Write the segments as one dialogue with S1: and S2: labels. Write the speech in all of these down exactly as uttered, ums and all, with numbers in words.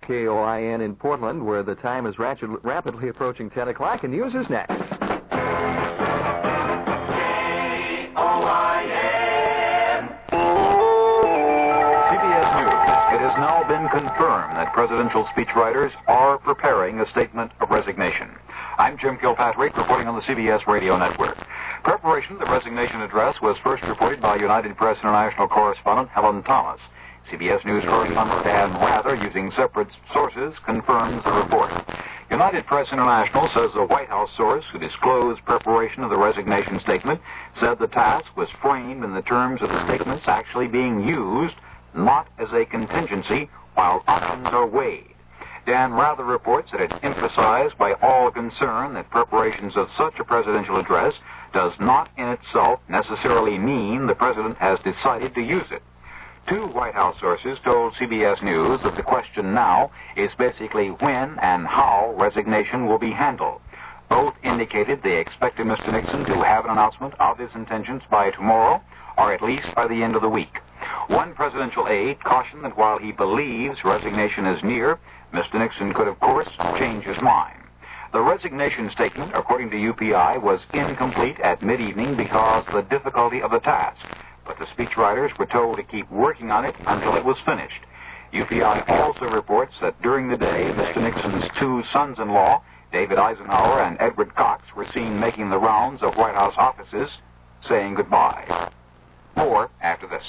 S1: K O I N in Portland, where the time is rapid, rapidly approaching ten o'clock, and news is next.
S2: K O I N.
S3: C B S News. It has now been confirmed that presidential speechwriters are preparing a statement of resignation. I'm Jim Kilpatrick, reporting on the C B S Radio Network. Preparation of the resignation address was first reported by United Press International correspondent Helen Thomas. C B S News correspondent Dan Rather, using separate sources, confirms the report. United Press International says a White House source who disclosed preparation of the resignation statement said the task was framed in the terms of the statements actually being used, not as a contingency, while options are weighed. Dan Rather reports that it emphasized by all concerned that preparations of such a presidential address does not in itself necessarily mean the president has decided to use it. Two White House sources told C B S News that the question now is basically when and how resignation will be handled. Both indicated they expected Mister Nixon to have an announcement of his intentions by tomorrow, or at least by the end of the week. One presidential aide cautioned that while he believes resignation is near, Mister Nixon could, of course, change his mind. The resignation statement, according to U P I, was incomplete at mid-evening because of the difficulty of the task, but the speechwriters were told to keep working on it until it was finished. U P I also reports that during the day, Mister Nixon's two sons-in-law, David Eisenhower and Edward Cox, were seen making the rounds of White House offices, saying goodbye. More after this.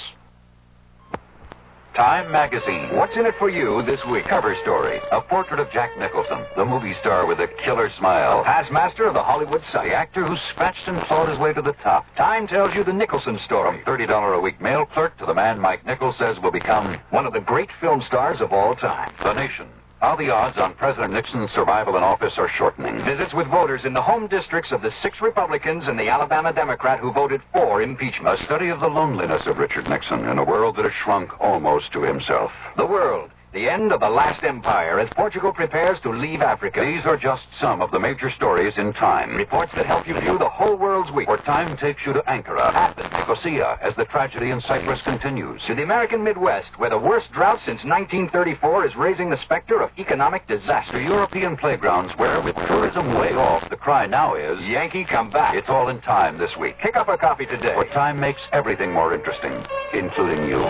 S4: Time Magazine. What's in it for you this week? Cover story. A portrait of Jack Nicholson, the movie star with a killer smile. Past master of the Hollywood Sun. The actor who scratched and clawed his way to the top. Time tells you the Nicholson story. From thirty dollars a week mail clerk to the man Mike Nichols says will become one of the great film stars of all time. The Nation. How the odds on President Nixon's survival in office are shortening. Visits with voters in the home districts of the six Republicans and the Alabama Democrat who voted for impeachment. A study of the loneliness of Richard Nixon in a world that has shrunk almost to himself. The World. The end of the last empire as Portugal prepares to leave Africa. These are just some of the major stories in Time. Reports that help you view the whole world's week. Where Time takes you to Ankara, Athens, Nicosia, as the tragedy in Cyprus continues. To the American Midwest, where the worst drought since nineteen thirty-four is raising the specter of economic disaster. To European playgrounds where, with tourism way off, the cry now is, Yankee, come back. It's all in Time this week. Pick up a copy today. Where Time makes everything more interesting, including you.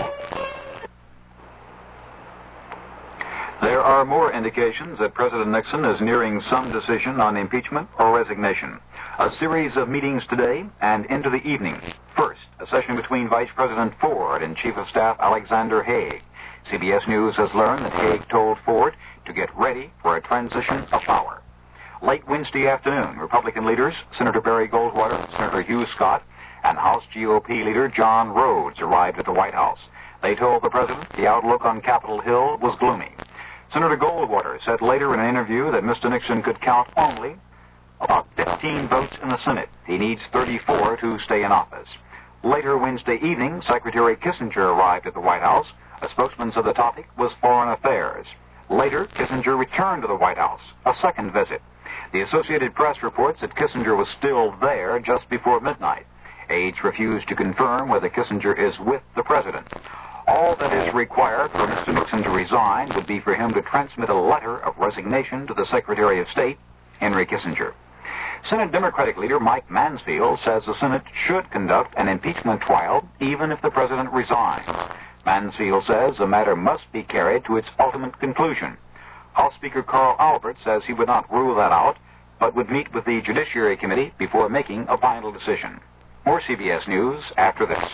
S3: There are more indications that President Nixon is nearing some decision on impeachment or resignation. A series of meetings today and into the evening. First, a session between Vice President Ford and Chief of Staff Alexander Haig. C B S News has learned that Haig told Ford to get ready for a transition of power. Late Wednesday afternoon, Republican leaders, Senator Barry Goldwater, Senator Hugh Scott, and House G O P leader John Rhodes arrived at the White House. They told the president the outlook on Capitol Hill was gloomy. Senator Goldwater said later in an interview that Mister Nixon could count only about fifteen votes in the Senate. He needs thirty-four to stay in office. Later Wednesday evening, Secretary Kissinger arrived at the White House. A spokesman said the topic was foreign affairs. Later, Kissinger returned to the White House, a second visit. The Associated Press reports that Kissinger was still there just before midnight. Aides refused to confirm whether Kissinger is with the president. All that is required for Mister Nixon to resign would be for him to transmit a letter of resignation to the Secretary of State, Henry Kissinger. Senate Democratic leader Mike Mansfield says the Senate should conduct an impeachment trial even if the president resigns. Mansfield says the matter must be carried to its ultimate conclusion. House Speaker Carl Albert says he would not rule that out, but would meet with the Judiciary Committee before making a final decision. More C B S News after this.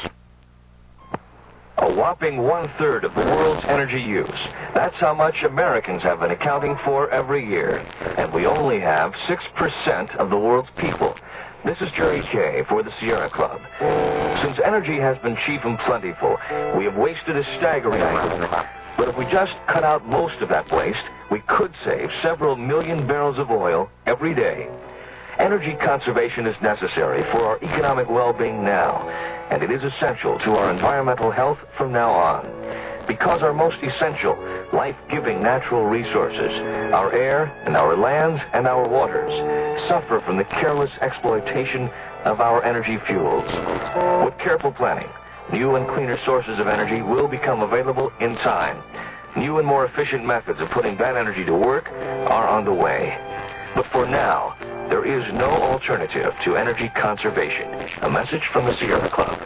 S5: A whopping one-third of the world's energy use. That's how much Americans have been accounting for every year. And we only have six percent of the world's people. This is Jerry Kay for the Sierra Club. Since energy has been cheap and plentiful, we have wasted a staggering amount. But if we just cut out most of that waste, we could save several million barrels of oil every day. Energy conservation is necessary for our economic well-being now, and it is essential to our environmental health from now on. Because our most essential, life-giving natural resources, our air and our lands and our waters, suffer from the careless exploitation of our energy fuels. With careful planning, new and cleaner sources of energy will become available in time. New and more efficient methods of putting that energy to work are on the way. But for now, there is no alternative to energy conservation. A message from the Sierra Club.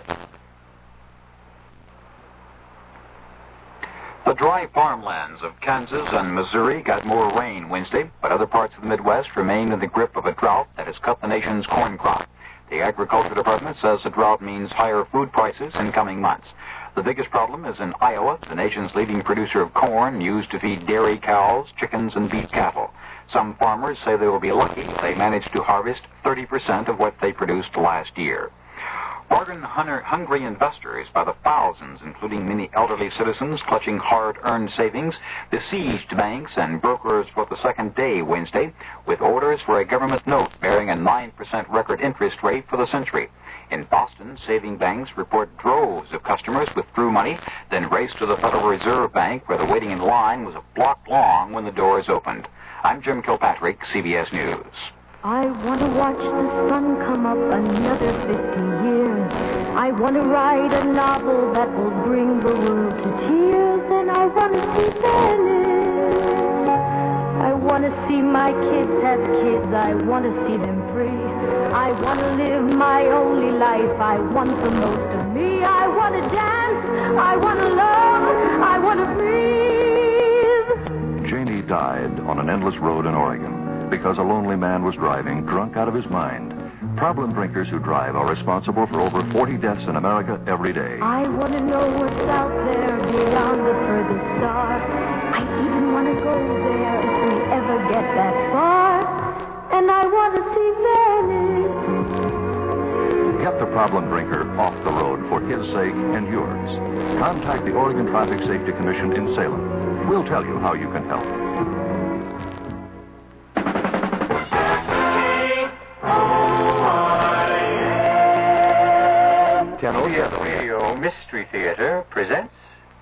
S3: The dry farmlands of Kansas and Missouri got more rain Wednesday, but other parts of the Midwest remain in the grip of a drought that has cut the nation's corn crop. The Agriculture Department says the drought means higher food prices in coming months. The biggest problem is in Iowa, the nation's leading producer of corn used to feed dairy cows, chickens, and beef cattle. Some farmers say they will be lucky if they manage to harvest thirty percent of what they produced last year. Bargain-hungry investors by the thousands, including many elderly citizens clutching hard-earned savings, besieged banks and brokers for the second day Wednesday with orders for a government note bearing a nine percent record interest rate for the century. In Boston, saving banks report droves of customers withdrew money, then raced to the Federal Reserve Bank where the waiting in line was a block long when the doors opened. I'm Jim Kilpatrick, C B S News.
S6: I want to watch the sun come up another fifty years. I want to write a novel that will bring the world to tears. And I want to see Venice. I want to see my kids have kids. I want to see them free. I want to live my only life. I want the most of me. I want to dance. I want to love. I want to breathe.
S7: Janie died on an endless road in Oregon because a lonely man was driving drunk out of his mind. Problem drinkers who drive are responsible for over forty deaths in America every day.
S6: I want to know what's out there beyond the furthest star. I even want to go there if we ever get that far. And I want to see Venice.
S7: Get the problem drinker off the road for his sake and yours. Contact the Oregon Traffic Safety Commission in Salem. We'll tell you how you can help.
S8: Sierra Radio Mystery Theater presents...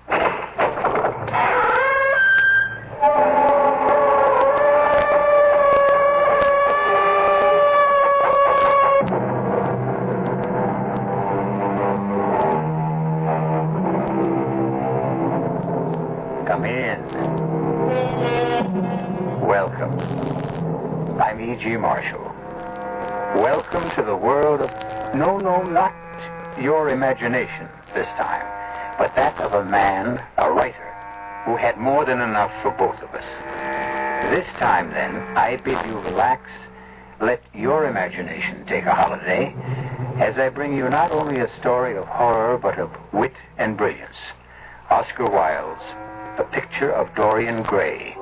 S8: Come in. Welcome. I'm E G Marshall. Welcome to the world of... No, no, not your imagination this time, but that of a man, a writer, who had more than enough for both of us. This time, then, I bid you relax, let your imagination take a holiday, as I bring you not only a story of horror, but of wit and brilliance. Oscar Wilde's The Picture of Dorian Gray.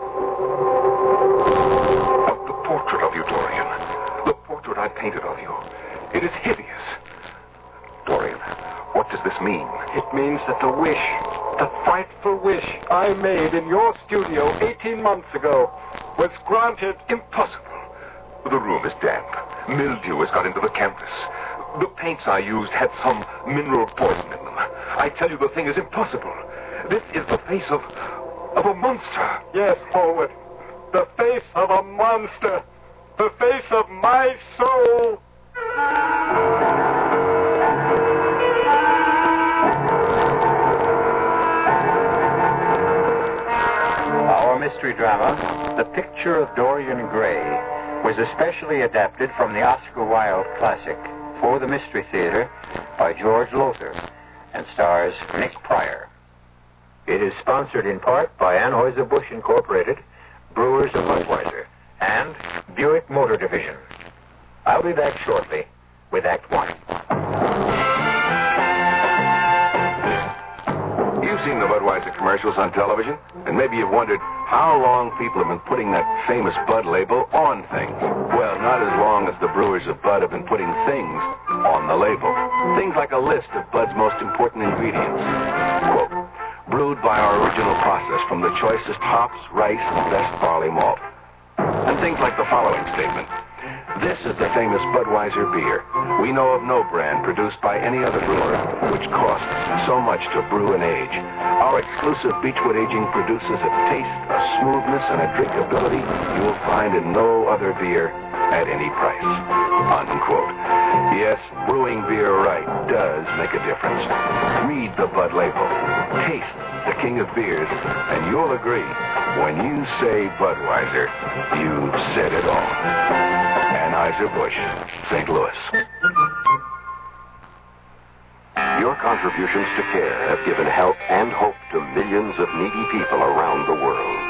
S9: The portrait of you, Dorian. The portrait I painted of you. It is hideous. Dorian, what does this mean?
S10: It means that the wish, the frightful wish I made in your studio eighteen months ago was granted.
S9: Impossible. The room is damp. Mildew has got into the canvas. The paints I used had some mineral poison in them. I tell you, the thing is impossible. This is the face of... of a monster.
S10: Yes, Hallward. The face of a monster. The face of my soul.
S8: Our mystery drama, The Picture of Dorian Gray, was especially adapted from the Oscar Wilde classic for the Mystery Theater by George Lothar and stars Nick Pryor. It is sponsored in part by Anheuser-Busch Incorporated, Brewers of Budweiser, and Buick Motor Division. I'll be back shortly with Act One.
S9: You've seen the Budweiser commercials on television, and maybe you've wondered how long people have been putting that famous Bud label on things. Well, not as long as the brewers of Bud have been putting things on the label. Things like a list of Bud's most important ingredients. Quote, brewed by our original process from the choicest hops, rice, and best barley malt. And things like the following statement. This is the famous Budweiser beer. We know of no brand produced by any other brewer which costs so much to brew and age. Our exclusive Beechwood aging produces a taste, a smoothness, and a drinkability you will find in no other beer at any price. Unquote. Yes, brewing beer right does make a difference. Read the Bud label. Taste the king of beers, and you'll agree, when you say Budweiser, you've said it all. Anheuser-Busch, Saint Louis.
S11: Your contributions to CARE have given help and hope to millions of needy people around the world.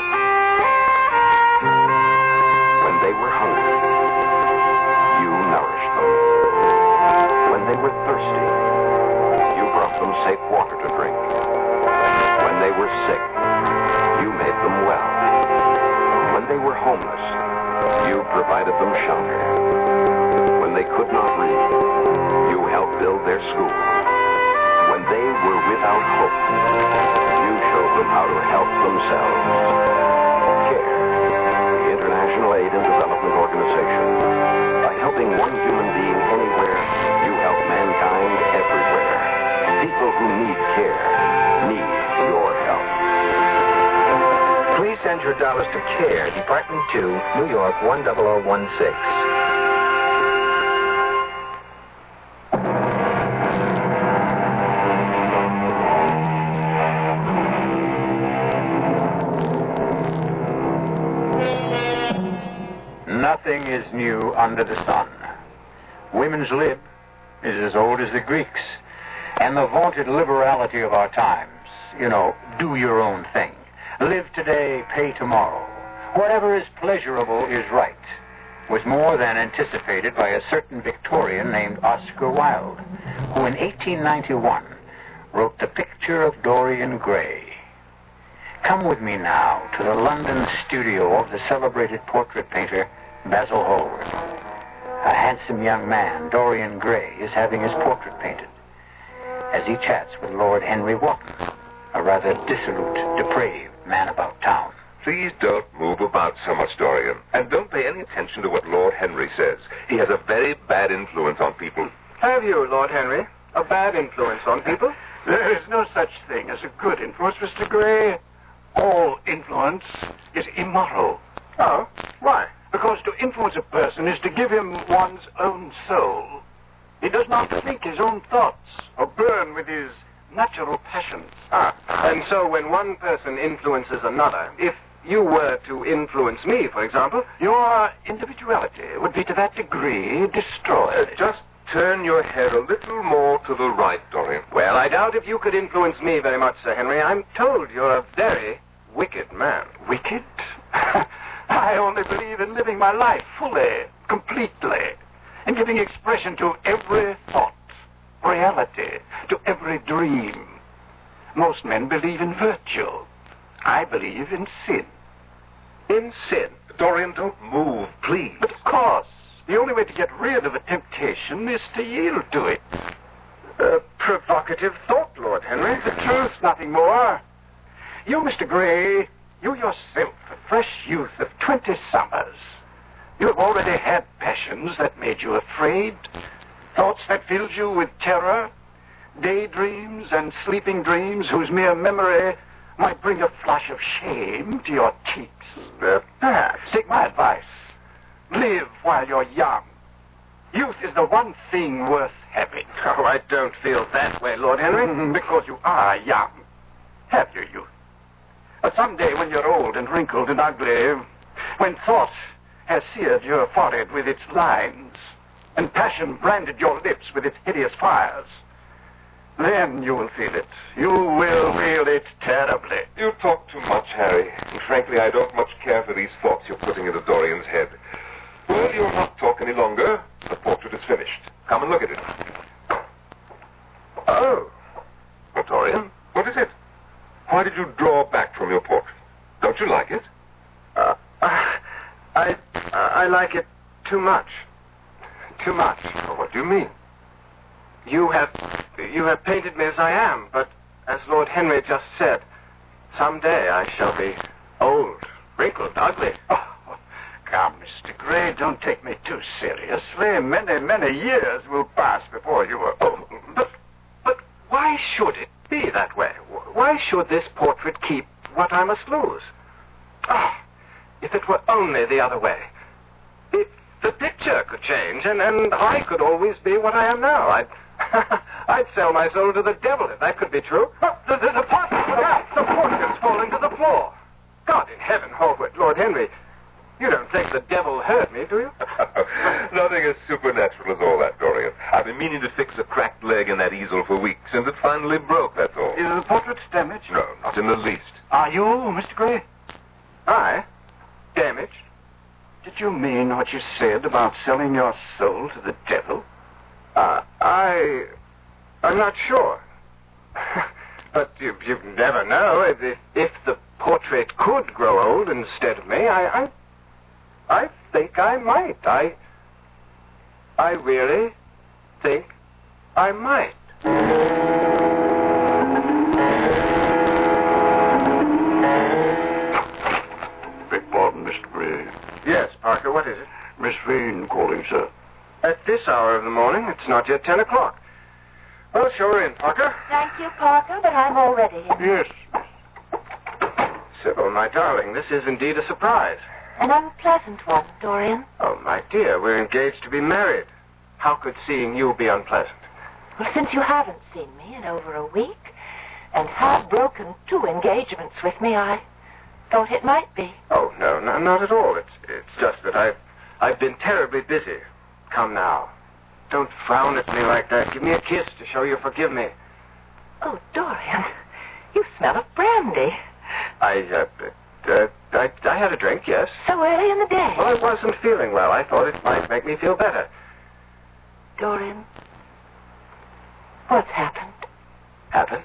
S11: When they were hungry, you nourished them. When they were thirsty, you brought them safe water to drink. When they were sick, you made them well. When they were homeless, you provided them shelter. When they could not read, you helped build their school. When they were without hope, you showed them how to help themselves. CARE, the International Aid and Development Organization. By helping one human being anywhere, you help mankind everywhere. People who need care need your help.
S8: Please send your dollars to CARE, Department two, New York one zero zero one six. Nothing is new under the sun. Women's lib is as old as the Greeks. And the vaunted liberality of our times, you know, do your own thing. Live today, pay tomorrow. Whatever is pleasurable is right, was more than anticipated by a certain Victorian named Oscar Wilde, who in eighteen ninety-one wrote The Picture of Dorian Gray. Come with me now to the London studio of the celebrated portrait painter Basil Hallward. A handsome young man, Dorian Gray, is having his portrait painted as he chats with Lord Henry Wotton, a rather dissolute, depraved man about town.
S9: Please don't move about so much, Dorian. And don't pay any attention to what Lord Henry says. He has a very bad influence on people.
S10: Have you, Lord Henry? A bad influence on people? There is no such thing as a good influence, Mister Gray. All influence is immoral. Oh? Why? Because to influence a person is to give him one's own soul. He does not think his own thoughts or burn with his natural passions. Ah, and so when one person influences another, if you were to influence me, for example, your individuality would be to that degree destroyed.
S9: Uh, just turn your head a little more to the right, Dorian.
S10: Well, I doubt if you could influence me very much, Sir Henry. I'm told you're a very wicked man. Wicked? I only believe in living my life fully, completely, and giving expression to every thought, reality, to every dream. Most men believe in virtue. I believe in sin. In sin?
S9: Dorian, don't move, please.
S10: But of course, the only way to get rid of a temptation is to yield to it. A provocative thought, Lord Henry. The truth, nothing more. You, Mister Gray, you yourself, a fresh youth of twenty summers, you have already had passions that made you afraid, thoughts that filled you with terror, daydreams and sleeping dreams whose mere memory might bring a flush of shame to your cheeks. Uh, perhaps, take my advice. Live while you're young. Youth is the one thing worth having. Oh, I don't feel that way, Lord Henry, because you are young. Have your youth. But someday when you're old and wrinkled and ugly, when thought has seared your forehead with its lines, and passion branded your lips with its hideous fires, then you will feel it. You will feel it terribly.
S9: You talk too much, Harry. And frankly, I don't much care for these thoughts you're putting into Dorian's head. Well, you'll not talk any longer. The portrait is finished. Come and look at it. Oh. Well, Dorian, what is it? Why did you draw back from your portrait? Don't you like it?
S10: Uh, uh, I, uh, I like it too much. Too much.
S9: Well, what do you mean?
S10: You have, you have painted me as I am, but as Lord Henry just said, someday I shall be old, wrinkled, ugly. Oh, come, Mister Gray, don't take me too seriously. Many, many years will pass before you are old. But, but why should it be that way? Why should this portrait keep what I must lose? Ah, if it were only the other way. If the picture could change, and, and I could always be what I am now. I'd, I'd sell my soul to the devil if that could be true. Oh, the, the, the portrait! The portrait's falling to the floor. God in heaven, Hallward, Lord Henry, you don't think the devil hurt me, do you?
S9: Nothing as supernatural as all that, Dorian. I've been meaning to fix a cracked leg in that easel for weeks, and it finally broke, that's all.
S10: Is the portrait damaged?
S9: No, not in the least.
S10: Are you, Mister Gray? I? Damaged? Did you mean what you said about selling your soul to the devil? Uh, I... I'm not sure. But you, you never know. If, if the portrait could grow old instead of me, I... I I think I might. I... I really think I might.
S12: Beg pardon, Mister Gray.
S10: Yes, Parker, what is it?
S12: Miss Vane calling, sir.
S10: At this hour of the morning, it's not yet ten o'clock. Well, show her in, Parker.
S13: Thank you, Parker, but I'm already in.
S12: Yes.
S10: Sybil, my darling, this is indeed a surprise.
S13: An unpleasant one, Dorian.
S10: Oh, my dear, we're engaged to be married. How could seeing you be unpleasant?
S13: Well, since you haven't seen me in over a week and have broken two engagements with me, I thought it might be.
S10: Oh, no, no, not at all. It's it's just that I've, I've been terribly busy. Come now. Don't frown at me like that. Give me a kiss to show you forgive me.
S13: Oh, Dorian, you smell of brandy.
S10: I, uh, uh, I, I had a drink, yes.
S13: So early in the day?
S10: Well, I wasn't feeling well. I thought it might make me feel better.
S13: Dorian, what's happened?
S10: Happened?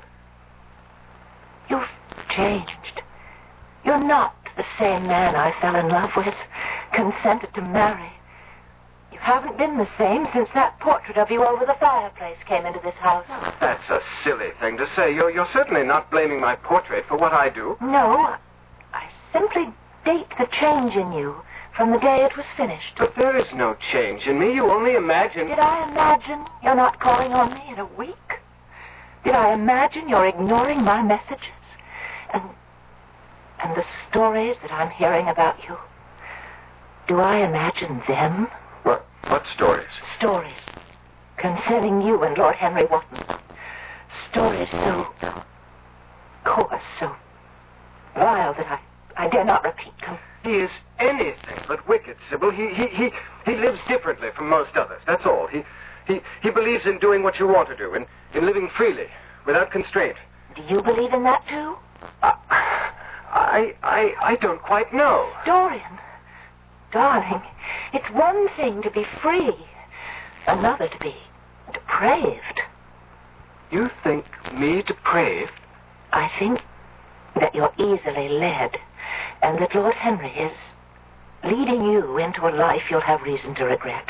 S13: You've changed. You're not the same man I fell in love with, consented to marry. You haven't been the same since that portrait of you over the fireplace came into this house.
S10: That's a silly thing to say. You're, you're certainly not blaming my portrait for what I do.
S13: No, I simply date the change in you from the day it was finished.
S10: But there is no change in me. You only imagine...
S13: Did I imagine you're not calling on me in a week? Did I imagine you're ignoring my messages? And, and the stories that I'm hearing about you? Do I imagine them?
S10: What, what stories?
S13: Stories concerning you and Lord Henry Wotton. Stories so coarse, so vile that I, I dare not repeat them.
S10: He is anything but wicked, Sybil. He, he, he, he lives differently from most others, that's all. He, he, he believes in doing what you want to do, in, in living freely, without constraint.
S13: Do you believe in that, too?
S10: Uh, I, I, I don't quite know.
S13: Dorian, darling, it's one thing to be free, another to be depraved.
S10: You think me depraved?
S13: I think that you're easily led, and that Lord Henry is leading you into a life you'll have reason to regret.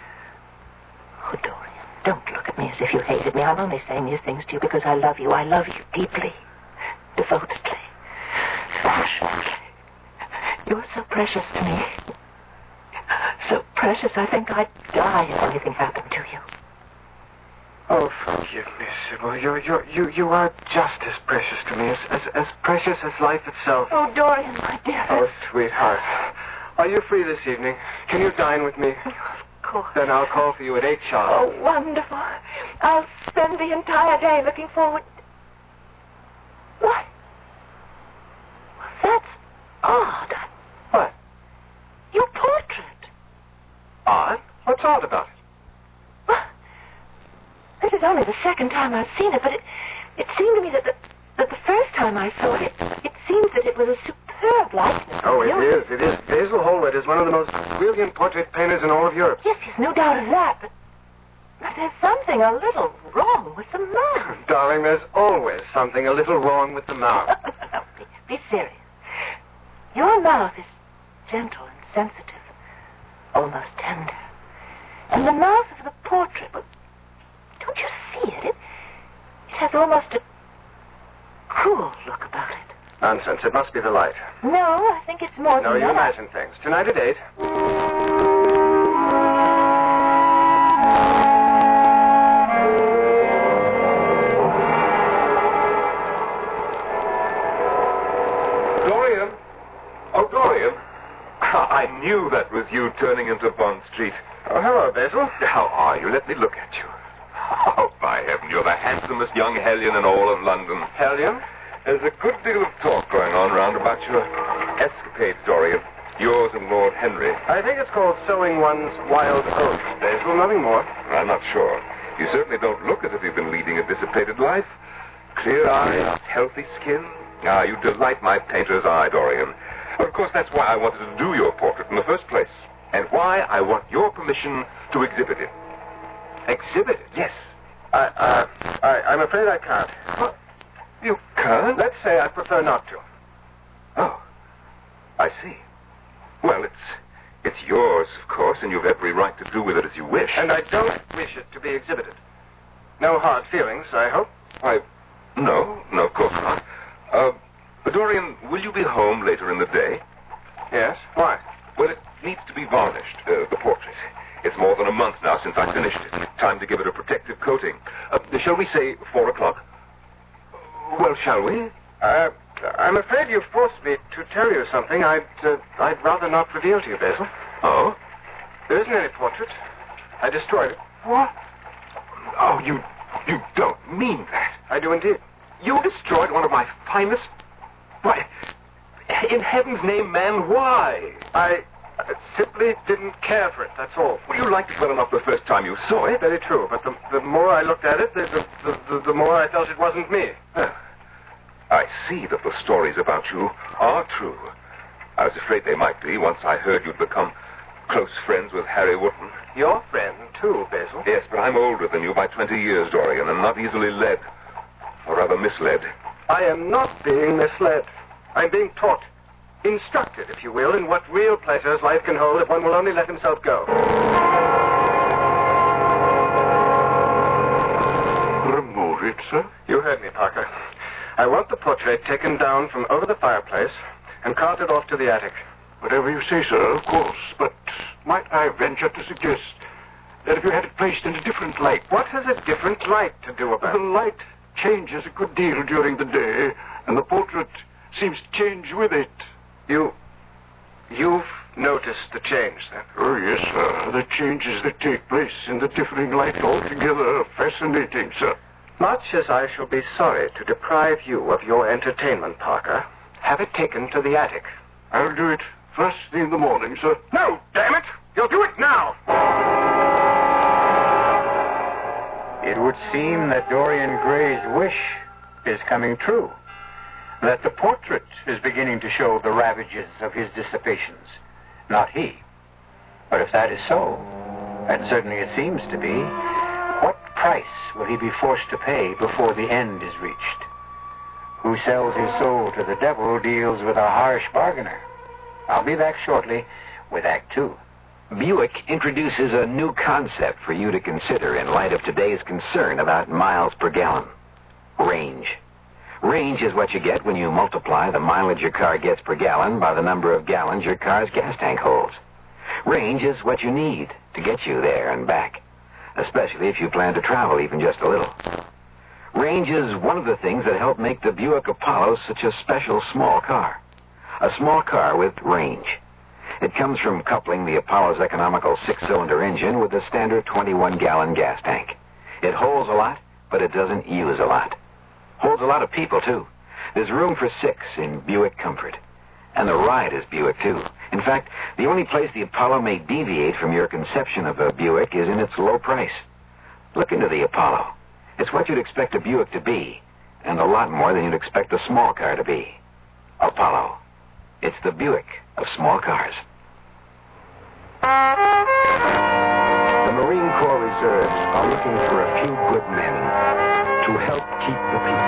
S13: Oh, Dorian, don't look at me as if you hated me. I'm only saying these things to you because I love you. I love you deeply, devotedly, passionately. You're so precious to me. So precious, I think I'd die if anything happened to you.
S10: Oh, forgive me, Sybil. You're, you're, you, you are just as precious to me, as, as, as precious as life itself.
S13: Oh, Dorian, my dear.
S10: Oh, sweetheart. Are you free this evening? Can you dine with me?
S13: Of course.
S10: Then I'll call for you at eight sharp.
S13: Oh, wonderful. I'll spend the entire day looking forward. What? That's odd.
S10: What?
S13: Your portrait.
S10: Odd? What's odd about it?
S13: Well, this is only the second time I've seen it, but it, it seemed to me that the, that the first time I saw it, it seemed that it was a superb likeness.
S10: Oh, it
S13: you.
S10: is, it is. Basil Hallward is one of the most brilliant portrait painters in all of Europe.
S13: Yes, there's no doubt of that, but, but there's something a little wrong with the mouth.
S10: Darling, there's always something a little wrong with the mouth.
S13: No, be, be serious. Your mouth is gentle and sensitive, almost tender. And the mouth of the portrait, well, don't you see it? It, it has almost a cruel look about it.
S10: Nonsense. It must be the light.
S13: No, I think it's more
S10: no,
S13: than
S10: you
S13: that.
S10: imagine things. Tonight at eight.
S9: Dorian? Oh, Dorian. I knew that was you turning into Bond Street.
S10: Oh, hello, Basil.
S9: How are you? Let me look at you. Oh, my heaven, you're the handsomest young hellion in all of London.
S10: Hellion?
S9: There's a good deal of talk going on round about your escapade story of yours and Lord Henry.
S10: I think it's called sowing one's wild oats, Basil, nothing more.
S9: I'm not sure. You certainly don't look as if you've been leading a dissipated life. Clear eyes, healthy skin. Ah, you delight my painter's eye, Dorian. Of course, that's why I wanted to do your portrait in the first place. And why I want your permission to exhibit it.
S10: Exhibit it?
S9: Yes.
S10: I, uh, I, I'm afraid I can't.
S9: What? You can't?
S10: Let's say I prefer not to.
S9: Oh, I see. Well, it's it's yours, of course, and you've every right to do with it as you wish.
S10: And I don't wish it to be exhibited. No hard feelings, I hope.
S9: Why, no, no, of course not. Uh, Dorian, will you be home later in the day?
S10: Yes. Why?
S9: Well, it needs to be varnished, uh, the portrait. It's more than a month now since I finished it. Time to give it a protective coating. Uh, shall we say four o'clock? Well, shall we?
S10: Uh, I'm afraid you forced me to tell you something I'd, uh, I'd rather not reveal to you, Basil.
S9: Oh?
S10: There isn't any portrait. I destroyed it.
S9: What? Oh, you, you don't mean that.
S10: I do indeed.
S9: You destroyed one of my finest... Why, in heaven's name, man, why?
S10: I uh, simply didn't care for it, that's all.
S9: Well, you liked it well enough the first time you saw it.
S10: Very true, but the, the more I looked at it, the, the, the, the more I felt it wasn't me.
S9: Well, I see that the stories about you are true. I was afraid they might be once I heard you'd become close friends with Harry Wotton.
S10: Your friend, too, Basil.
S9: Yes, but I'm older than you by twenty years, Dorian, and not easily led. Or rather misled.
S10: I am not being misled. I'm being taught, instructed, if you will, in what real pleasures life can hold if one will only let himself go.
S12: Remove it, sir?
S10: You heard me, Parker. I want the portrait taken down from over the fireplace and carted off to the attic.
S12: Whatever you say, sir, of course. But might I venture to suggest that if you had it placed in a different light...
S10: What has a different light to do about
S12: it? The light changes a good deal during the day, and the portrait seems to change with it.
S10: You... You've noticed the change, then?
S12: Oh, yes, sir. The changes that take place in the differing light altogether are fascinating, sir.
S10: Much as I shall be sorry to deprive you of your entertainment, Parker, have it taken to the attic.
S12: I'll do it first thing in the morning, sir.
S10: No, damn it! You'll do it now!
S8: It would seem that Dorian Gray's wish is coming true. That the portrait is beginning to show the ravages of his dissipations. Not he. But if that is so, and certainly it seems to be, what price will he be forced to pay before the end is reached? Who sells his soul to the devil deals with a harsh bargainer. I'll be back shortly with Act Two.
S4: Buick introduces a new concept for you to consider in light of today's concern about miles per gallon. Range. Range is what you get when you multiply the mileage your car gets per gallon by the number of gallons your car's gas tank holds. Range is what you need to get you there and back, especially if you plan to travel even just a little. Range is one of the things that help make the Buick Apollo such a special small car. A small car with range. It comes from coupling the Apollo's economical six-cylinder engine with the standard twenty-one gallon gas tank. It holds a lot, but it doesn't use a lot. Holds a lot of people, too. There's room for six in Buick Comfort. And the ride is Buick, too. In fact, the only place the Apollo may deviate from your conception of a Buick is in its low price. Look into the Apollo. It's what you'd expect a Buick to be, and a lot more than you'd expect a small car to be. Apollo. It's the Buick of small cars.
S5: The Marine Corps Reserves are looking for a few good men to help keep the peace.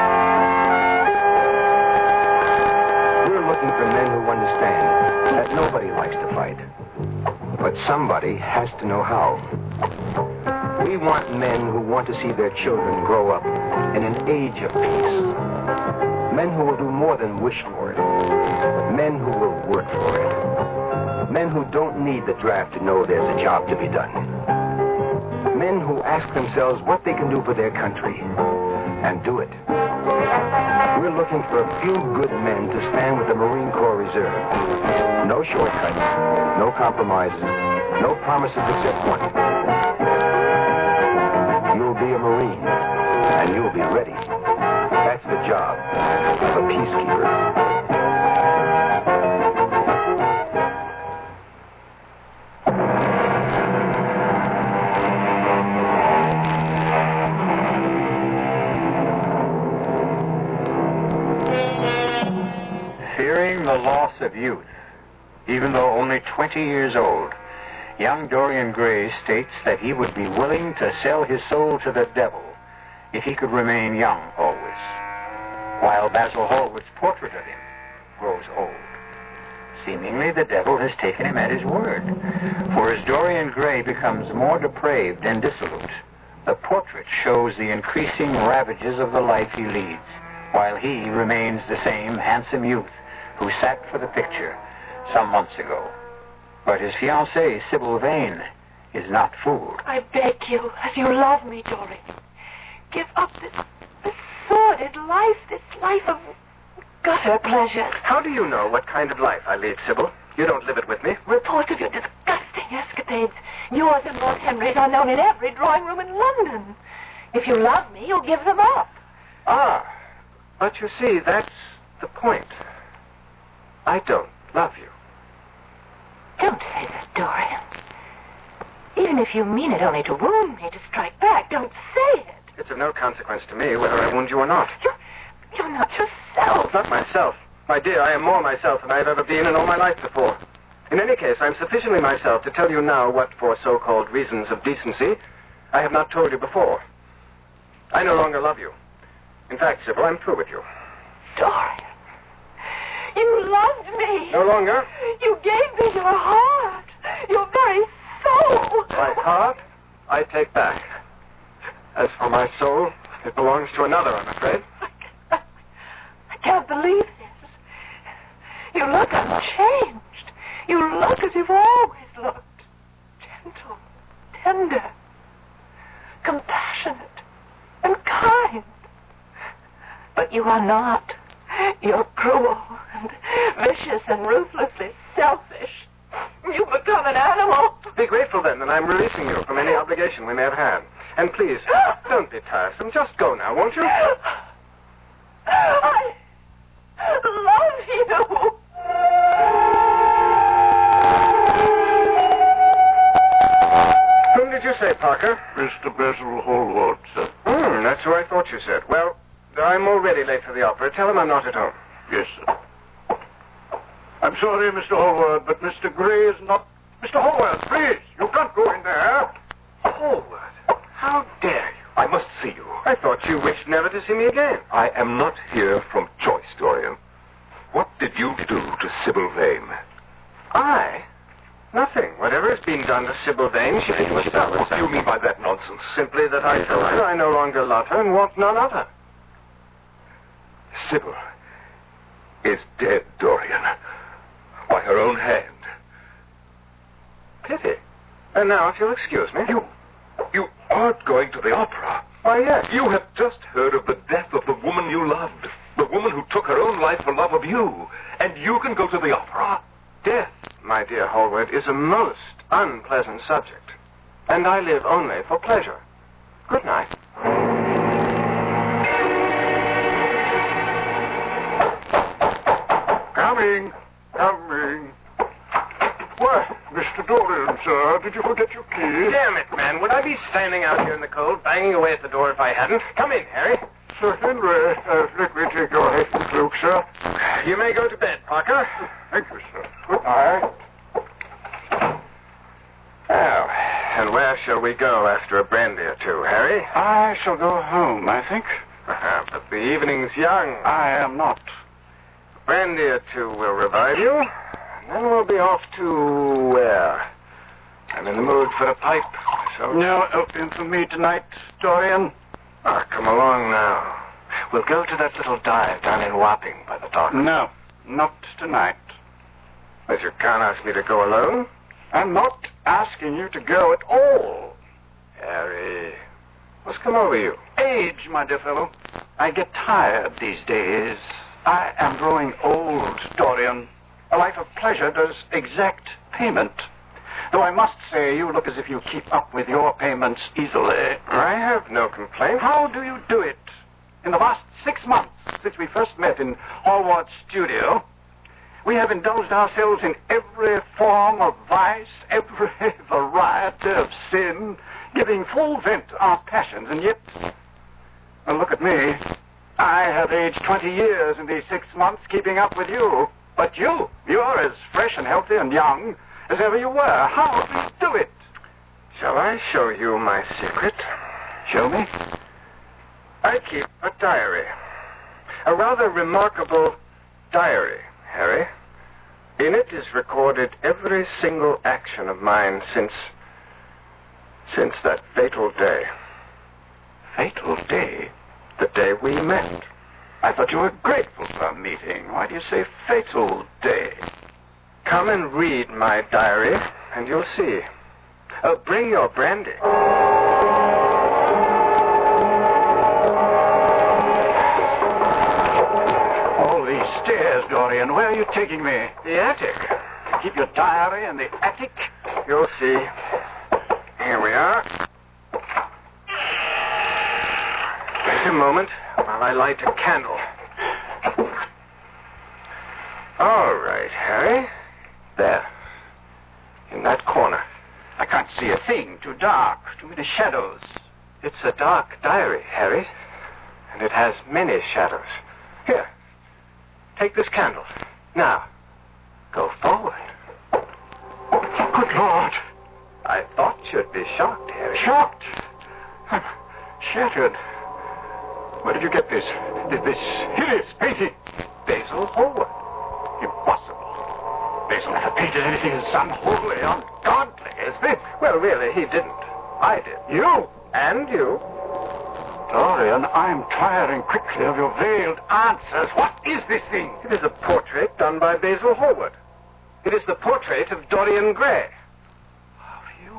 S5: We're looking for men who understand that nobody likes to fight, but somebody has to know how. We want men who want to see their children grow up in an age of peace. Men who will do more than wish for it. Men who will work for it. Men who don't need the draft to know there's a job to be done. Men who ask themselves what they can do for their country and do it. We're looking for a few good men to stand with the Marine Corps Reserve. No shortcuts, no compromises, no promises except one. You'll be a Marine. and you'll be ready. That's the job of a peacekeeper.
S8: Fearing the loss of youth, even though only twenty years old, young Dorian Gray states that he would be willing to sell his soul to the devil if he could remain young always, while Basil Hallward's portrait of him grows old. Seemingly, the devil has taken him at his word, for as Dorian Gray becomes more depraved and dissolute, the portrait shows the increasing ravages of the life he leads, while he remains the same handsome youth who sat for the picture some months ago. But his fiancée, Sybil Vane, is not fooled.
S13: I beg you, as you love me, Dorian, give up this, this sordid life, this life of gutter pleasure.
S10: How do you know what kind of life I lead, Sybil? You don't live it with me.
S13: Reports of your disgusting escapades, yours and Lord Henry's, are known in every drawing room in London. If you love me, you'll give them up.
S10: Ah, but you see, that's the point. I don't love you.
S13: Don't say that, Dorian. Even if you mean it only to wound me, to strike back, don't say it.
S10: It's of no consequence to me whether I wound you or not.
S13: You're, you're not yourself.
S10: Not myself. My dear, I am more myself than I have ever been in all my life before. In any case, I'm sufficiently myself to tell you now what, for so-called reasons of decency, I have not told you before. I no longer love you. In fact, Sybil, I'm through with you.
S13: Dorian, you loved me.
S10: No longer.
S13: You gave me your heart, your very soul.
S10: My heart, I take back. As for my soul, it belongs to another, I'm afraid.
S13: I, I can't believe this. You look unchanged. You look as you've always looked. Gentle, tender, compassionate, and kind. But you are not. You're cruel and vicious and ruthlessly selfish. You've become an animal.
S10: Be grateful, then, that I'm releasing you from any obligation we may have had. And please, don't be tiresome. Just go now, won't you?
S13: I love you.
S10: Whom did you say, Parker?
S12: Mister Basil Hallward, sir.
S10: Hmm, that's who I thought you said. Well, I'm already late for the opera. Tell him I'm not at home.
S12: Yes, sir. I'm sorry, Mister Hallward, but Mister Gray is not... Mister Hallward, please, you can't go in there.
S10: Hallward, how dare you?
S9: I must see you.
S10: I thought you wished never to see me again.
S9: I am not here from choice, Dorian. What did you do to Sybil Vane?
S10: I? Nothing. Whatever has been done to Sybil Vane, she did herself.
S9: What do you mean by that nonsense?
S10: Simply that I told her I no longer love her and want none of her.
S9: Sybil is dead, Dorian. By her own hand.
S10: Pity. And now, if you'll excuse me...
S9: You... you aren't going to the opera.
S10: Why, yes.
S9: You have just heard of the death of the woman you loved. The woman who took her own life for love of you. And you can go to the opera.
S10: Death, my dear Hallward, is a most unpleasant subject. And I live only for pleasure. Good night.
S12: Coming. Coming. Why, Mister Dorian, sir, did you forget your key?
S10: Damn it, man. Would I be standing out here in the cold, banging away at the door if I hadn't? Come in, Harry.
S12: Sir Henry, uh, let me take your hat and cloak, sir.
S10: You may go to bed, Parker.
S12: Thank you, sir. Good night.
S10: Now, and where shall we go after a brandy or two, Harry?
S12: I shall go home, I think.
S10: Uh-huh, but the evening's young.
S12: I am not.
S10: Brandy or two will revive you, and then we'll be off to where? I'm in the mood for a pipe, so...
S12: No opium for me tonight, Dorian.
S10: Ah, come along now. We'll go to that little dive down in Wapping by the dock.
S12: No, not tonight.
S10: But you can't ask me to go alone.
S12: I'm not asking you to go at all.
S10: Harry, what's come over you?
S12: Age, my dear fellow. I get tired these days. I am growing old, Dorian. A life of pleasure does exact payment. Though I must say, you look as if you keep up with your payments easily.
S10: I have no complaint.
S12: How do you do it? in the last six months since we first met in Hallward's studio, we have indulged ourselves in every form of vice, every variety of sin, giving full vent to our passions, and yet, well, look at me. I have aged twenty years in these six months keeping up with you. But you, you're as fresh and healthy and young as ever you were. How do you do it?
S10: Shall I show you my secret?
S12: Show me.
S10: I keep a diary. A rather remarkable diary, Harry. In it is recorded every single action of mine since... since that fatal day.
S12: Fatal day?
S10: The day we met.
S12: I thought you were grateful for our meeting. Why do you say fatal day?
S10: Come and read my diary, and you'll see. Uh, bring your brandy.
S12: All these stairs, Dorian. Where are you taking me?
S10: The attic.
S12: Keep your diary in the attic?
S10: You'll see. Here we are. Wait a moment while I light a candle. All right, Harry. There. In that corner.
S12: I can't see a thing. Too dark. Too many shadows.
S10: It's a dark diary, Harry. And it has many shadows. Here. Take this candle. Now, go forward.
S12: Good Lord.
S10: I thought you'd be shocked, Harry.
S12: Shocked? I'm shattered. Where did you get this? This hideous painting?
S10: Basil Hallward.
S12: Impossible. Basil never painted anything as unholy, ungodly as this.
S10: Well, really, he didn't. I did.
S12: You?
S10: And you.
S12: Dorian, I'm tiring quickly of your veiled answers. What is this thing?
S10: It is a portrait done by Basil Hallward. It is the portrait of Dorian Gray.
S12: Of you?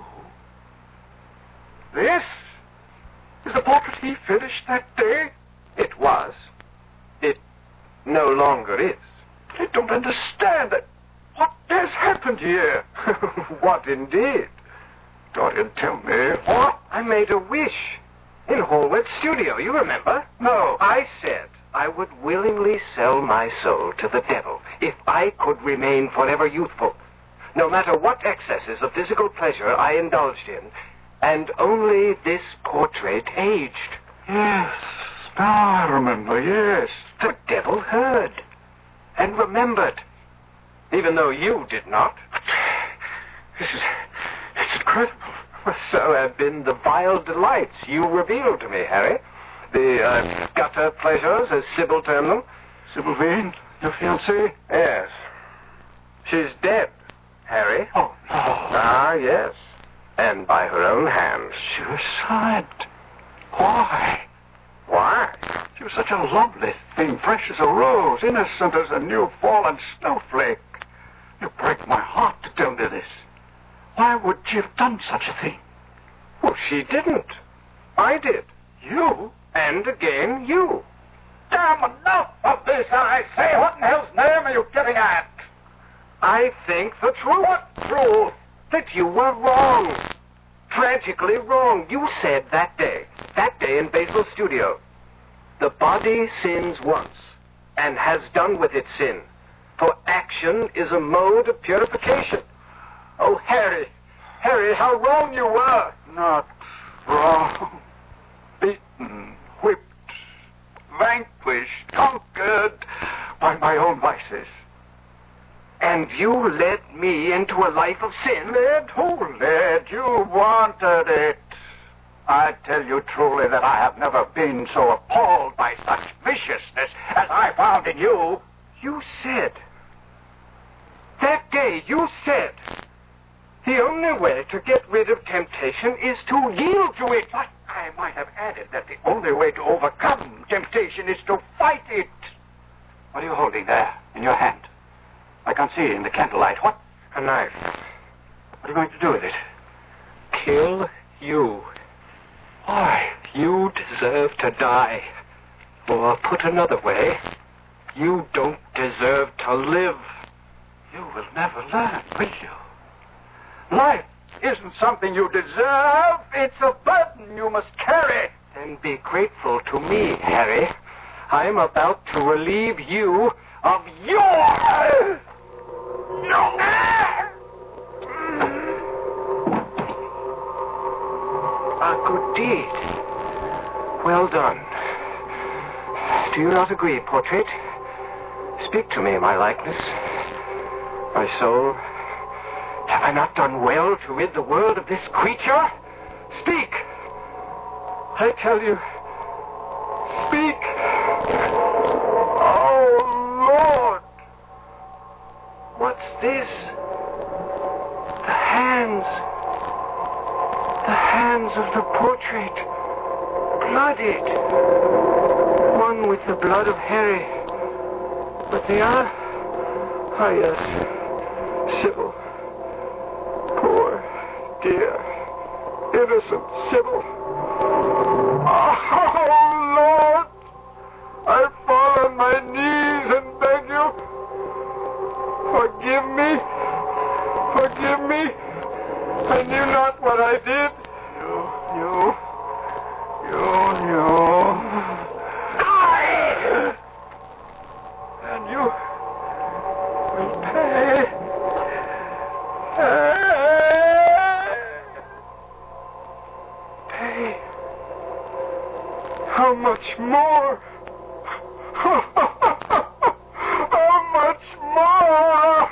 S12: This is the portrait he finished that day?
S10: It was. It no longer is.
S12: I don't understand that. What has happened here?
S10: What indeed?
S12: Dorian, tell me. What?
S10: I made a wish. In Hallward's studio, you remember?
S12: No.
S10: I said I would willingly sell my soul to the devil if I could remain forever youthful, no matter what excesses of physical pleasure I indulged in, and only this portrait aged.
S12: Yes. Now I remember, yes.
S10: The devil heard and remembered, even though you did not.
S12: This is... it's incredible.
S10: So have been the vile delights you revealed to me, Harry. The uh, gutter pleasures, as Sybil termed them.
S12: Sybil Vane, your fiancée?
S10: Yes. She's dead, Harry.
S12: Oh, no.
S10: Ah, yes. And by her own hands.
S12: Suicide? Why?
S10: Why?
S12: She was such a lovely thing, fresh as a rose, innocent as a new fallen snowflake. You break my heart to tell me this. Why would she have done such a thing?
S10: Well, she didn't. I did.
S12: You?
S10: And again, you.
S12: Damn, enough of this, I say. What in hell's name are you getting at?
S10: I think the truth.
S12: What truth?
S10: That you were wrong. Tragically wrong. You said that day, that day in Basil's studio, the body sins once and has done with its sin, for action is a mode of purification. Oh, Harry, Harry, how wrong you were.
S12: Not wrong. Beaten, whipped, vanquished, conquered by my own vices.
S10: And you led me into a life of sin?
S12: Led? Who led? You wanted it. I tell you truly that I have never been so appalled by such viciousness as I found in you.
S10: You said, that day you said, the only way to get rid of temptation is to yield to it.
S12: But I might have added that the only way to overcome temptation is to fight it. What are you holding there in your hand? I can't see in the candlelight. What?
S10: A knife.
S12: What are you going to do with it?
S10: Kill you.
S12: Why?
S10: You deserve to die. Or put another way, you don't deserve to live.
S12: You will never learn, will you? Life isn't something you deserve. It's a burden you must carry.
S10: And be grateful to me, Harry. I'm about to relieve you of your... No! A good deed. Well done. Do you not agree, portrait? Speak to me, my likeness. My soul. Have I not done well to rid the world of this creature? Speak! I tell you, speak! Oh, Lord! What's this? The hands. The hands of the portrait. Blooded. One with the blood of Harry. But they are... Ah, yes. Sybil. Poor, dear, innocent Sybil. Oh, Lord! I fall on my knees and beg you. Forgive me. Forgive me. I knew not what I did. You, you, you knew. I! And you will pay. Pay. How much more? How much more?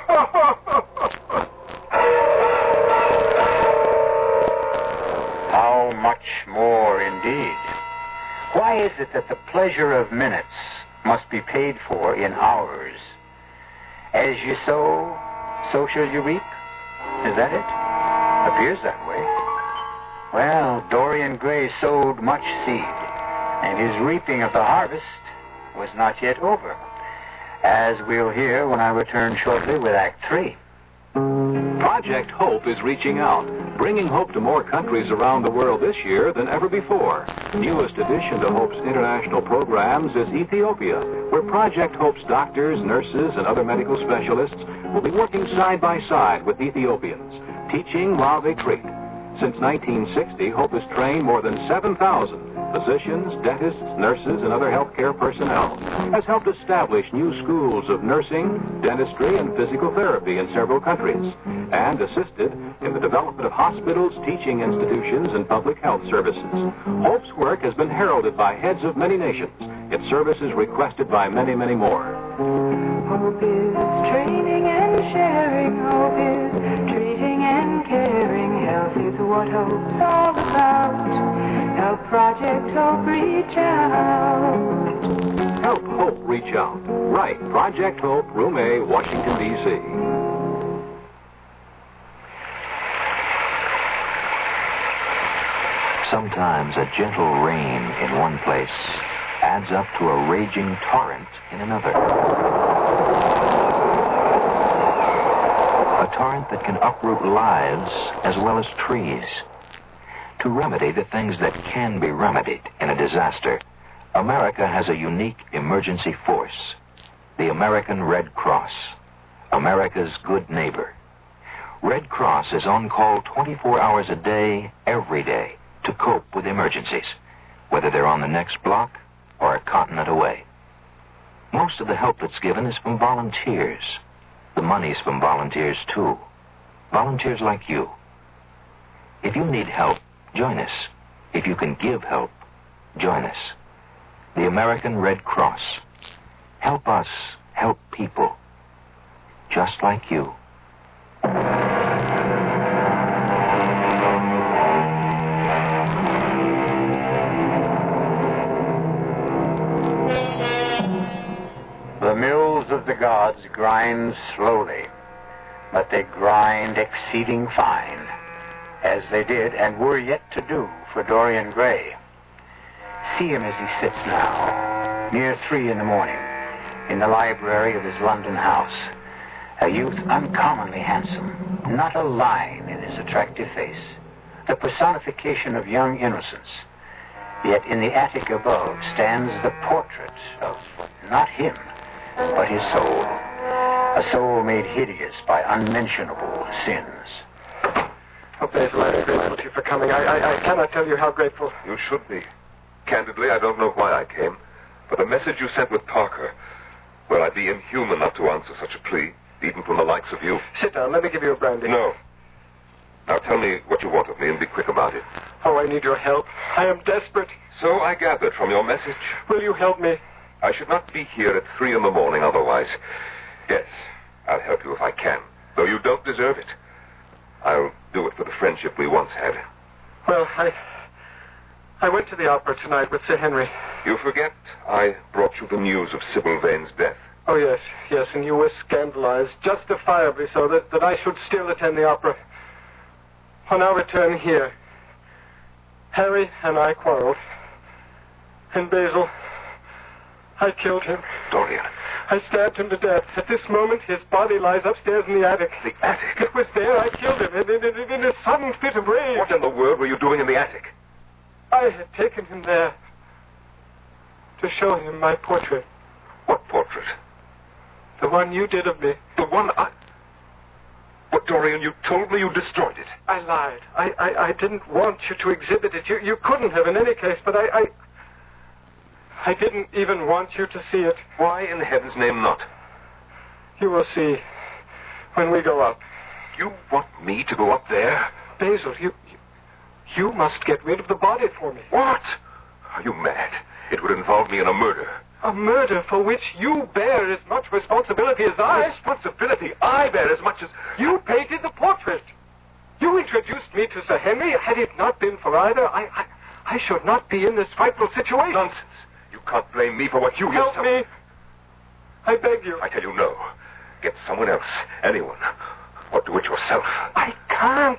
S8: How much more, indeed? Why is it that the pleasure of minutes must be paid for in hours? As you sow, so shall you reap? Is that it? Appears that way. Well, Dorian Gray sowed much seed, and his reaping of the harvest was not yet over, as we'll hear when I return shortly with Act Three.
S3: Project Hope is reaching out, bringing hope to more countries around the world this year than ever before. Newest addition to Hope's international programs is Ethiopia, where Project Hope's doctors, nurses, and other medical specialists will be working side by side with Ethiopians, teaching while they treat. Since nineteen sixty, Hope has trained more than seven thousand physicians, dentists, nurses, and other healthcare personnel, has helped establish new schools of nursing, dentistry, and physical therapy in several countries, and assisted in the development of hospitals, teaching institutions, and public health services. Hope's work has been heralded by heads of many nations, its services requested by many, many more.
S14: Hope is training and sharing. Hope is treating and caring. Health is what hope's all about. Help Project Hope reach out.
S3: Help Hope reach out. Right. Project Hope, Room A, Washington, D C
S4: Sometimes a gentle rain in one place adds up to a raging torrent in another. A torrent that can uproot lives as well as trees. To remedy the things that can be remedied in a disaster, America has a unique emergency force, the American Red Cross, America's good neighbor. Red Cross is on call twenty-four hours a day, every day, to cope with emergencies, whether they're on the next block or a continent away. Most of the help that's given is from volunteers. The money's from volunteers, too. Volunteers like you. If you need help, join us. If you can give help, join us. The American Red Cross. Help us help people. Just like you.
S8: The mills of the gods grind slowly, but they grind exceeding fine, as they did and were yet to do for Dorian Gray. See him as he sits now, near three in the morning, in the library of his London house. A youth uncommonly handsome, not a line in his attractive face, the personification of young innocence. Yet in the attic above stands the portrait of not him, but his soul, a soul made hideous by unmentionable sins.
S10: Oh, Basil, I'm grateful to you for coming. I, I, I cannot tell you how grateful.
S9: You should be. Candidly, I don't know why I came. But the message you sent with Parker, well, I'd be inhuman not to answer such a plea, even from the likes of you.
S10: Sit down. Let me give you a brandy.
S9: No. Now tell me what you want of me and be quick about it.
S10: Oh, I need your help. I am desperate.
S9: So I gathered from your message.
S10: Will you help me?
S9: I should not be here at three in the morning otherwise. Yes, I'll help you if I can, though you don't deserve it. I'll do it for the friendship we once had.
S10: Well, I... I went to the opera tonight with Sir Henry.
S9: You forget I brought you the news of Sybil Vane's death.
S10: Oh, yes, yes, and you were scandalized, justifiably so, that, that I should still attend the opera. On our return here, Harry and I quarreled. And Basil, I killed him.
S9: Dorian.
S10: I stabbed him to death. At this moment, his body lies upstairs in the attic.
S9: The attic?
S10: It was there. I killed him in, in, in, in a sudden fit of rage.
S9: What in the world were you doing in the attic?
S10: I had taken him there to show him my portrait.
S9: What portrait?
S10: The one you did of me.
S9: The one I... But, Dorian, you told me you destroyed it.
S10: I lied. I, I, I didn't want you to exhibit it. You, you couldn't have in any case, but I, I... I didn't even want you to see it.
S9: Why in heaven's name not?
S10: You will see when we go up.
S9: You want me to go up there?
S10: Basil, you, you, you must get rid of the body for me.
S9: What? Are you mad? It would involve me in a murder.
S10: A murder for which you bear as much responsibility as I.
S9: Responsibility I bear as much as...
S10: You painted the portrait. You introduced me to Sir Henry. Had it not been for either, I, I, I should not be in this frightful situation.
S9: Nonsense. You can't blame me for what you
S10: Help
S9: yourself...
S10: me. I beg you.
S9: I tell you no. Get someone else. Anyone. Or do it yourself.
S10: I can't.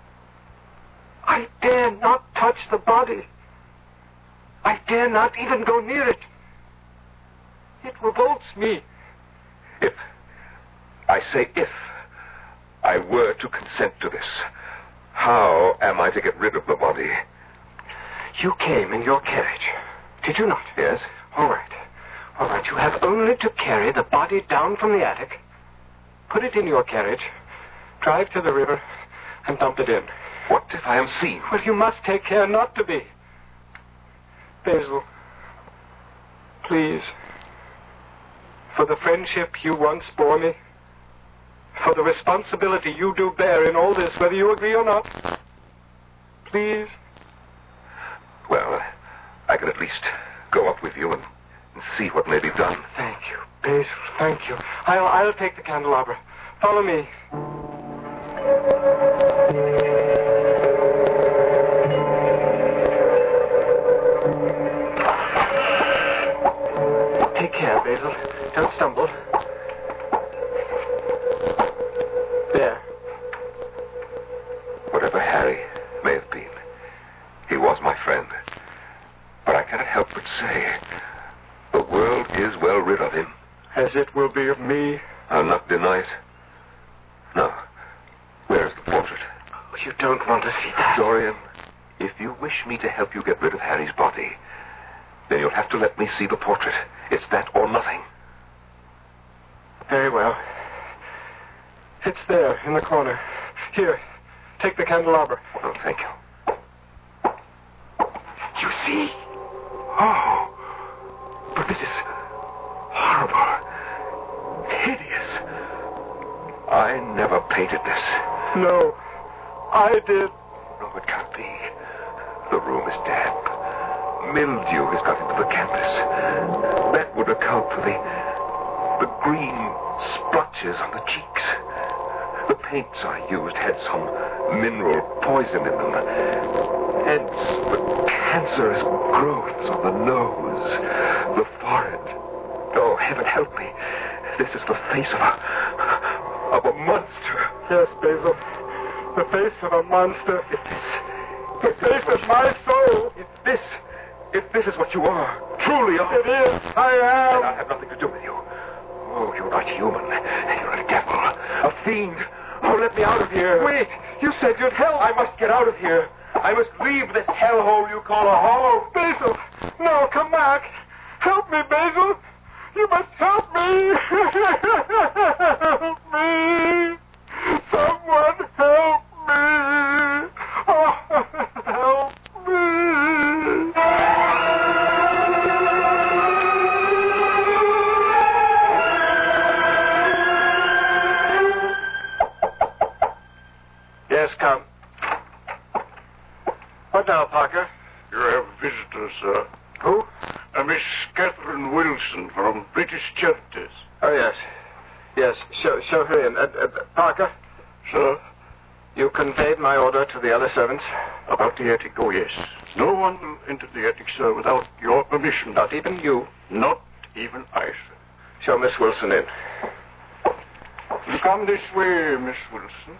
S10: I dare not touch the body. I dare not even go near it. It revolts me.
S9: If, I say if, I were to consent to this, how am I to get rid of the body?
S10: You came in your carriage, did you not?
S9: Yes.
S10: All right. All right, you have only to carry the body down from the attic, put it in your carriage, drive to the river, and dump it in.
S9: What if I am seen?
S10: Well, you must take care not to be. Basil, please, for the friendship you once bore me, for the responsibility you do bear in all this, whether you agree or not, please.
S9: Well, I can at least go up with you and, and see what may be done.
S10: Thank you, Basil, thank you. I'll, I'll take the candelabra. Follow me. Take care, Basil. Don't stumble. There.
S9: Whatever Harry may have been, he was my friend. But I cannot help but say, the world is well rid of him.
S10: As it will be of me.
S9: I'll not deny it. No. Where is the portrait?
S10: Oh, you don't want to see that.
S9: Dorian, if you wish me to help you get rid of Harry's body, then you'll have to let me see the portrait. It's that or nothing.
S10: Very well. It's there, in the corner. Here, take the candelabra.
S9: Well, thank you.
S10: You see?
S9: Oh, but this is horrible. Hideous. I never painted this.
S10: No, I did.
S9: No, it can't be. The room is damp. Mildew has got into the canvas. That would account for the the green splotches on the cheeks. The paints I used had some mineral poison in them. Hence the cancerous growths on the nose, the forehead. Oh, heaven help me. This is the face of a of a monster.
S10: Yes, Basil. The face of a monster.
S9: If this
S10: The face of my soul.
S9: If this If this is what you are, truly are.
S10: It is. I am.
S9: Then I'll have nothing to do with you. Oh, you're not human. You're a devil. A fiend. Oh, let me out of here.
S10: Wait. You said you'd help.
S9: I must get out of here. I must leave this hellhole you call a home.
S10: Basil. No, come back. Help me, Basil. You must help me. Help me. Someone help me. Oh, help me. Yes, come. What now, Parker?
S15: You have visitors, sir.
S10: Who?
S15: A Miss Catherine Wilson from British Charities.
S10: Oh, yes. Yes, show, show her in. Uh, uh, Parker?
S15: Sir?
S10: You conveyed my order to the other servants?
S15: About the attic, oh, yes. No one will enter the attic, sir, without your permission.
S10: Not even you?
S15: Not even I, sir.
S10: Show Miss Wilson in.
S15: Come this way, Miss Wilson.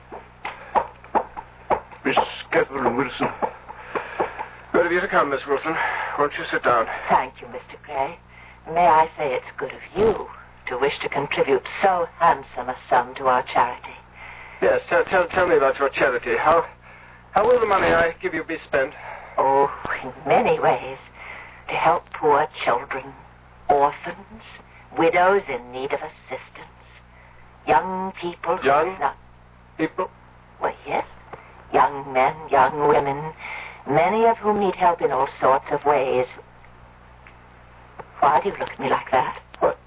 S15: Miss Catherine Wilson.
S10: Good of you to come, Miss Wilson. Won't you sit down?
S13: Thank you, Mister Gray. May I say it's good of you to wish to contribute so handsome a sum to our charity.
S10: Yes, tell, tell, tell me about your charity. How, how will the money I give you be spent?
S13: Oh, in many ways. To help poor children, orphans, widows in need of assistance, young people...
S10: Young
S13: not...
S10: people?
S13: Well, yes. Young men, young women, many of whom need help in all sorts of ways. Why do you look at me like that?
S10: What?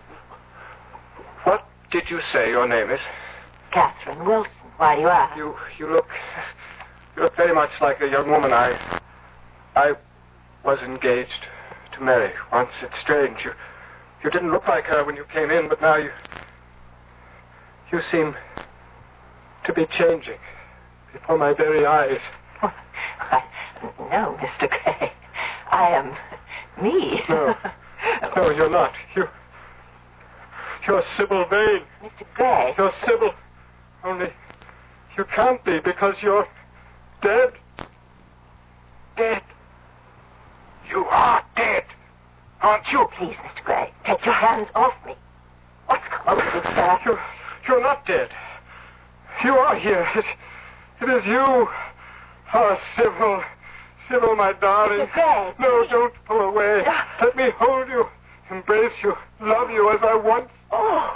S10: What did you say your name is?
S13: Catherine Wilson. Why do you ask?
S10: You, you look... You look very much like a young woman I... I was engaged to marry once. It's strange. You, you didn't look like her when you came in, but now you... You seem to be changing before my very eyes.
S13: I, no, Mister Gray. I am me.
S10: No. No, you're not. You... You're Sybil Vane.
S13: Mister Gray.
S10: You're Sybil. Only you can't be because you're dead.
S15: Dead? You are dead, aren't you?
S13: Please, Mister Gray, take your hands off me. What's come over you, sir?
S10: You're, you're not dead. You are here. It, it is you. Oh, Sybil. Sybil, my darling.
S13: Mister Gray.
S10: No, don't pull away. Let me hold you, embrace you, love you as I once.
S13: Oh.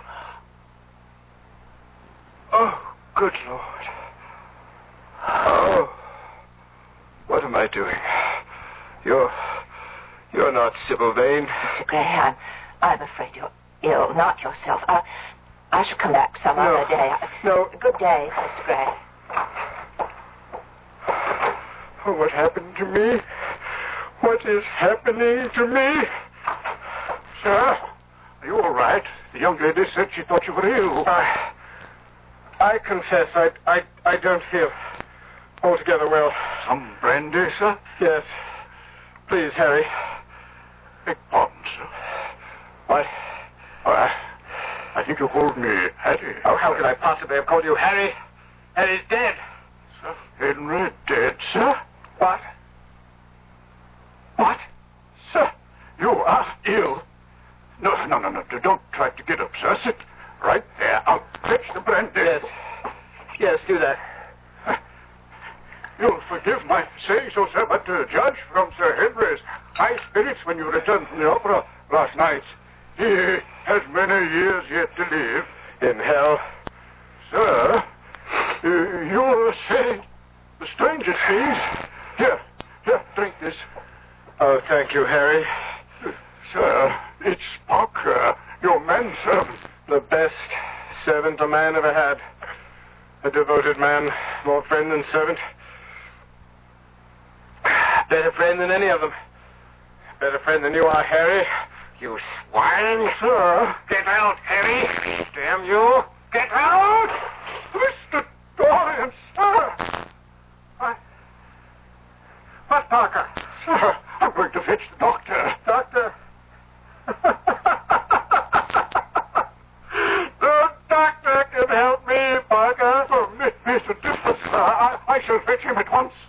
S10: Oh, good Lord. Oh. What am I doing? You're... You're not Sybil Vane.
S13: Mister Gray, I'm, I'm afraid you're ill, not yourself. I, I shall come back some
S10: no.
S13: other day.
S10: No.
S13: Good day, Mister Gray.
S10: Oh, what happened to me? What is happening to me?
S15: Sir, are you all right? The young lady said she thought you were ill.
S10: I... I confess, I, I, I don't feel altogether well.
S15: Some brandy, sir?
S10: Yes. Please, Harry.
S15: Beg pardon, sir.
S10: What?
S15: Oh, I, I think you called me Harry.
S10: Oh, how could I possibly have called you Harry? Harry's dead.
S15: Sir Henry dead, sir?
S10: What?
S15: What? Sir, you are ill. No, no, no, no. Don't try to get up, sir. Sit right there. I'll fetch the brandy.
S10: Yes. Yes, do that.
S15: You'll forgive my saying so, sir, but to judge from Sir Henry's high spirits when you returned from the opera last night, he has many years yet to live.
S10: In hell?
S15: Sir, uh, you were saying the strangest things. Here, here, drink this.
S10: Oh, thank you, Harry.
S15: Uh, sir, it's Parker, your manservant.
S10: The best servant a man ever had. A devoted man, more friend than servant. Better friend than any of them. Better friend than you are, Harry. You swine.
S15: Sir.
S10: Get out, Harry. Damn you. Get out!
S15: Mister Dorian, sir.
S10: What? What, Parker?
S15: Sir, I'm going to fetch the doctor.
S10: Doctor? The doctor can help me, Parker.
S15: Oh, Mister Difford, sir. I, I shall fetch him at once.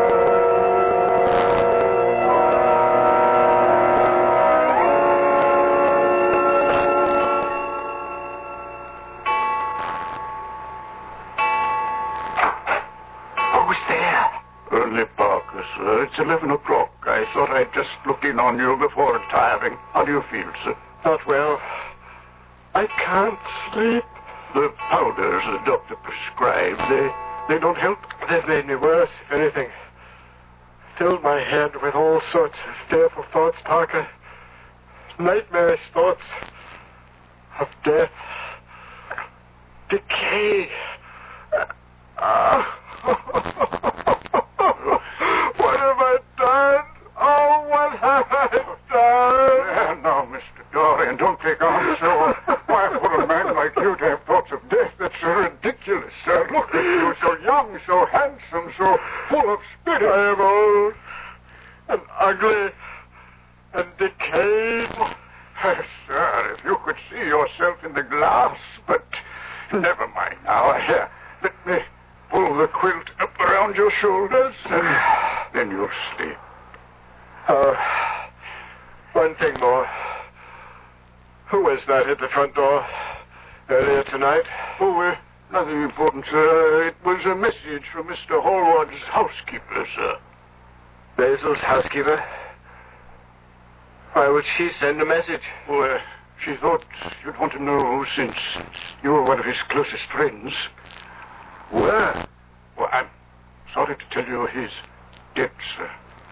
S15: Early Parker, sir. It's eleven o'clock. I thought I'd just look in on you before retiring. How do you feel, sir?
S10: Not well. I can't sleep.
S15: The powders the doctor prescribed, they, they don't help?
S10: They've made me worse, if anything. Filled my head with all sorts of fearful thoughts, Parker. Nightmarish thoughts of death, decay. Uh, uh,
S15: What have I done? Oh, what have I done? Uh, now, Mister Dorian, don't take on so. Why, for a man like you to have thoughts of death, that's so ridiculous, sir. Look at you, so young, so handsome, so full of spirit. I am old and ugly and decayed. Uh, sir, if you could see yourself in the glass, but never mind now. Here, let me pull the quilt up around your shoulders, and then you'll sleep.
S16: Oh, one thing more. Who was that at the front door earlier tonight?
S15: Oh, uh, nothing important, sir. It was a message from Mister Hallward's housekeeper, sir.
S16: Basil's housekeeper? Why would she send a message?
S15: Well, uh, she thought you'd want to know, since you were one of his closest friends.
S16: Where?
S15: Well, I'm sorry to tell you he's dead, sir.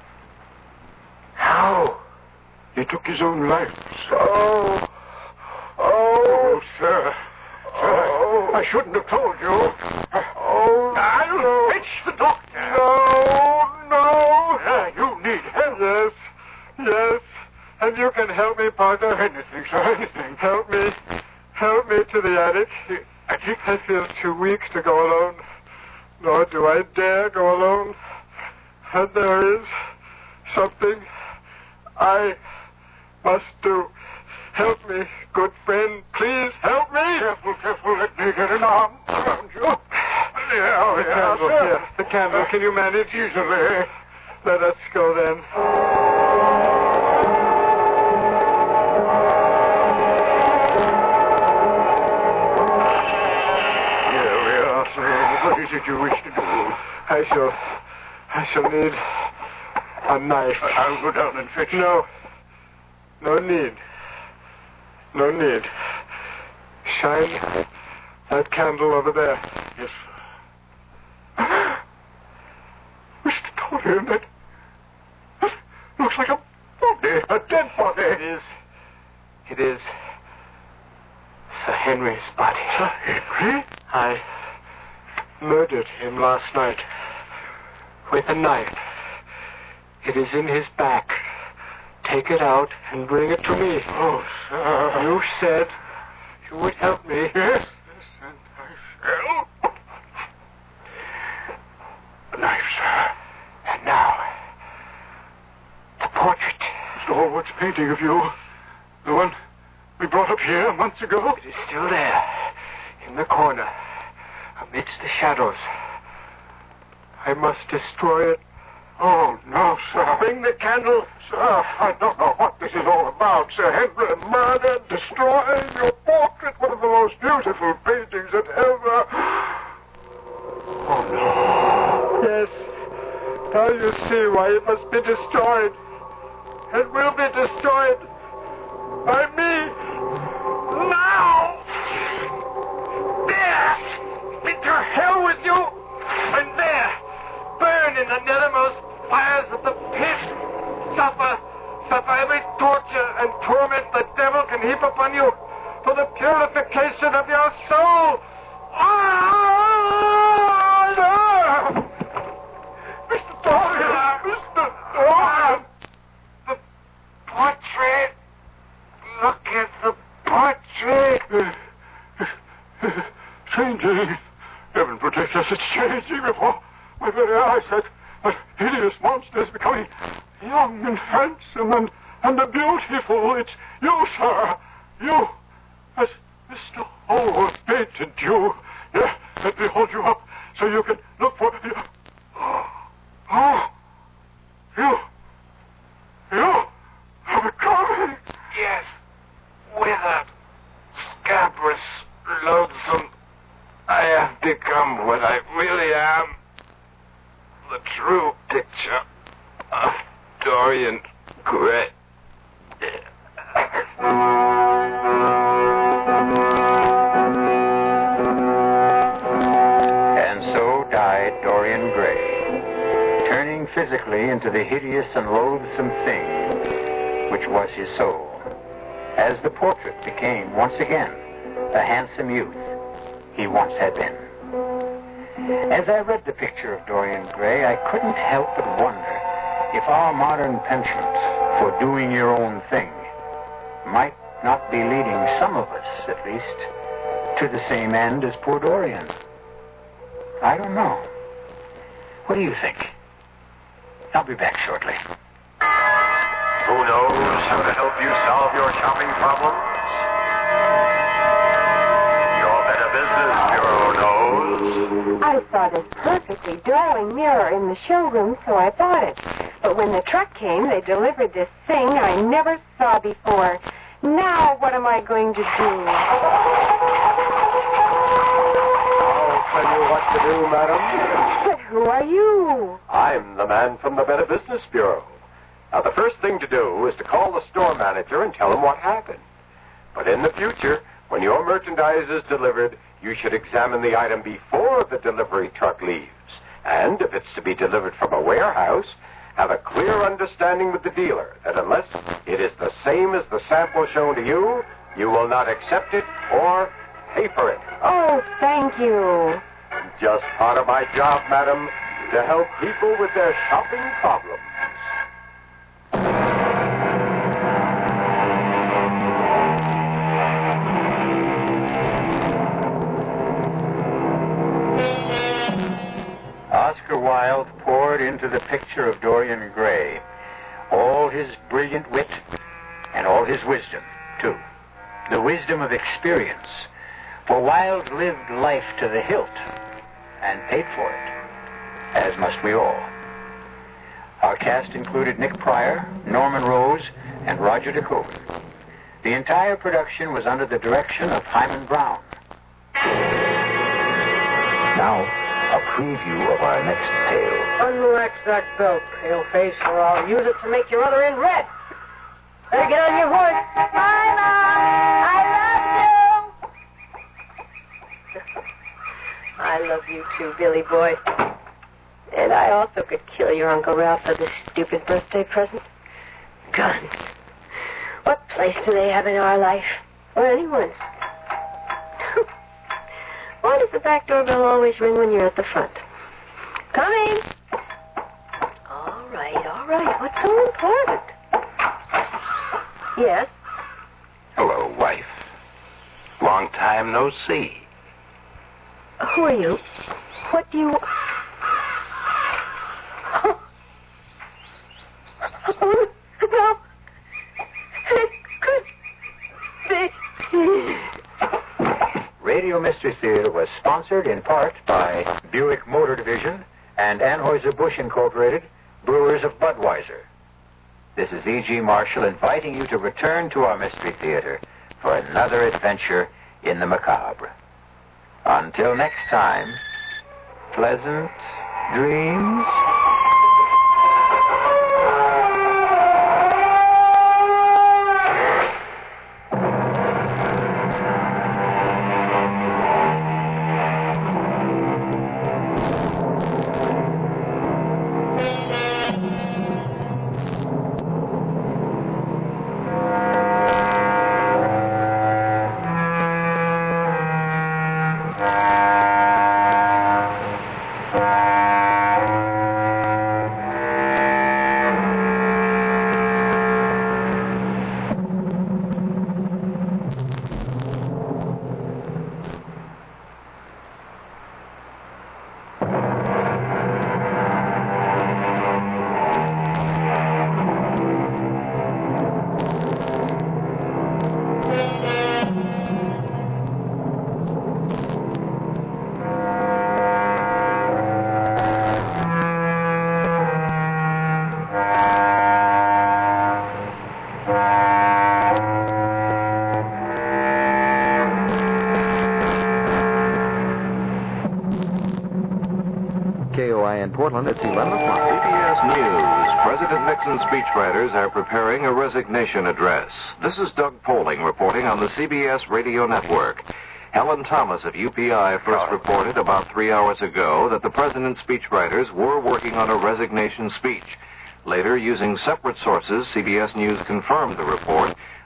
S16: How?
S15: He took his own life, sir.
S16: Oh. Oh.
S15: Oh, sir. Oh. Sir, I shouldn't have told you.
S16: Oh.
S15: I'll
S16: no.
S15: fetch the doctor.
S16: No, no.
S15: Yeah, you need help.
S16: Yes, yes. And you can help me, Parker.
S15: Anything, sir, anything.
S16: Help me. Help me to the attic.
S15: The attic?
S16: I feel too weak to go alone. Nor do I dare go alone. And there is something I must do. Help me, good friend. Please help me.
S15: Careful, careful. Let me get an arm around you. Yeah,
S16: the
S15: yeah,
S16: candle,
S15: sir.
S16: here. The candle. Can you manage?
S15: Easily.
S16: Let us go then.
S15: Here we are, sir. What is it you wish to do?
S16: I shall... I shall need a knife.
S15: I'll go down and fetch it.
S16: No. No need. No need. Shine that candle over there.
S15: Yes, sir. Mister Dorian, that, that looks like a body, a dead body.
S16: It is. It is Sir Henry's body.
S15: Sir Henry?
S16: I murdered him last night with a knife. It is in his back. Take it out and bring it to me.
S15: Oh, sir.
S16: You said you would help me.
S15: Yes, yes, and I shall. The knife, sir.
S16: And now, the portrait.
S15: Mister Hallward's painting of you. The one we brought up here months ago.
S16: It is still there, in the corner, amidst the shadows. I must destroy it.
S15: Oh, no, sir.
S16: Bring the candle.
S15: Sir, I don't know what this is all about, Sir Henry. Murdered, destroying your portrait, one of the most beautiful paintings that ever... Oh, no.
S16: Yes. Now you see why it must be destroyed. It will be destroyed by me. Now! There! Into hell with you! And there! Burn in the nethermost fires of the pit. Suffer, suffer every torture and torment the devil can heap upon you for the purification of your soul. Ah!
S15: Sir! Mister Dorian! Mister Dorian!
S16: The portrait. Look at the portrait.
S15: Changing. Heaven protect us, it's changing before my very eyes. That, that hideous monster is becoming young and handsome and, and beautiful. It's you, sir. You, as Mister Hallward painted you. Yeah, let me hold you up so you can look for... You. Oh, you, you are becoming...
S16: Yes, withered, scabrous, loathsome. I have become what I really am. The true picture of Dorian Gray.
S8: And so died Dorian Gray, turning physically into the hideous and loathsome thing which was his soul, as the portrait became once again the handsome youth he once had been. As I read the picture of Dorian Gray, I couldn't help but wonder if our modern penchant for doing your own thing might not be leading some of us, at least, to the same end as poor Dorian. I don't know. What do you think? I'll be back shortly.
S11: Who knows how to help you solve your shopping problems? Your Better Business Bureau knows.
S17: I saw this perfectly darling mirror in the showroom, so I bought it. But when the truck came, they delivered this thing I never saw before. Now what am I going to do?
S11: I'll tell you what to do, madam.
S17: But who are you?
S11: I'm the man from the Better Business Bureau. Now, the first thing to do is to call the store manager and tell him what happened. But in the future, when your merchandise is delivered, you should examine the item before the delivery truck leaves. And if it's to be delivered from a warehouse, have a clear understanding with the dealer that unless it is the same as the sample shown to you, you will not accept it or pay for it.
S17: Oh, thank you.
S11: Just part of my job, madam, to help people with their shopping problems.
S8: Oscar Wilde poured into the picture of Dorian Gray all his brilliant wit and all his wisdom, too. The wisdom of experience. For Wilde lived life to the hilt and paid for it, as must we all. Our cast included Nick Pryor, Norman Rose, and Roger DeCoven. The entire production was under the direction of Hyman Brown.
S4: Now, a preview of our next tale.
S18: Unlax that belt, paleface, or I'll use it to make your other end red. Better get on your horse.
S17: Bye, Mom. I love you.
S18: I love you too, Billy boy. And I also could kill your Uncle Ralph for this stupid birthday present. Guns. What place do they have in our life? Or anyone's? Why does the back doorbell always ring when you're at the front? Coming. All right, all right. What's so important? Yes?
S11: Hello, wife. Long time no see.
S18: Who are you? What do you... Oh, oh no. It could be...
S8: Radio Mystery Theater was sponsored in part by Buick Motor Division and Anheuser-Busch Incorporated, brewers of Budweiser. This is E G. Marshall inviting you to return to our Mystery Theater for another adventure in the macabre. Until next time, pleasant dreams.
S1: Portland, it's eleven o'clock.
S7: C B S News. President Nixon's speechwriters are preparing a resignation address. This is Doug Poling reporting on the C B S Radio Network. Helen Thomas of U P I first reported about three hours ago that the president's speechwriters were working on a resignation speech. Later, using separate sources, C B S News confirmed the report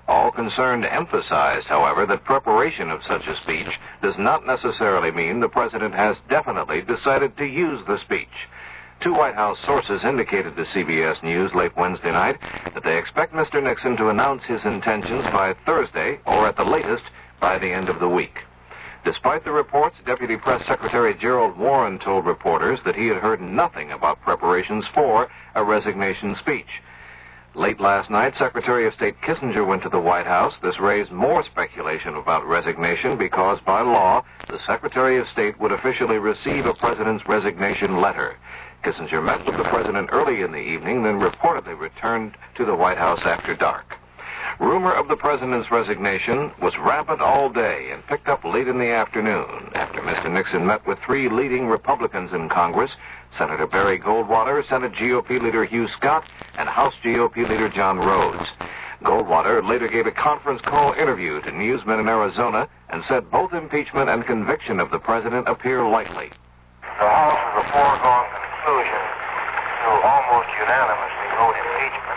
S7: All concerned emphasized, however, that preparation of such a speech does not necessarily mean the president has definitely decided to use the speech. Two White House sources indicated to C B S News late Wednesday night that they expect Mister Nixon to announce his intentions by Thursday or at the latest by the end of the week. Despite the reports, Deputy Press Secretary Gerald Warren told reporters that he had heard nothing about preparations for a resignation speech. Late last night, Secretary of State Kissinger went to the White House. This raised more speculation about resignation because, by law, the Secretary of State would officially receive a president's resignation letter. Kissinger met with the president early in the evening, then reportedly returned to the White House after dark. Rumor of the president's resignation was rampant all day and picked up late in the afternoon after Mister Nixon met with three leading Republicans in Congress, Senator Barry Goldwater, Senate G O P leader Hugh Scott, and House G O P leader John Rhodes. Goldwater later gave a conference call interview to newsmen in Arizona and said both impeachment and conviction of the president appear likely.
S19: The House is a foregone conclusion to almost unanimously vote impeachment.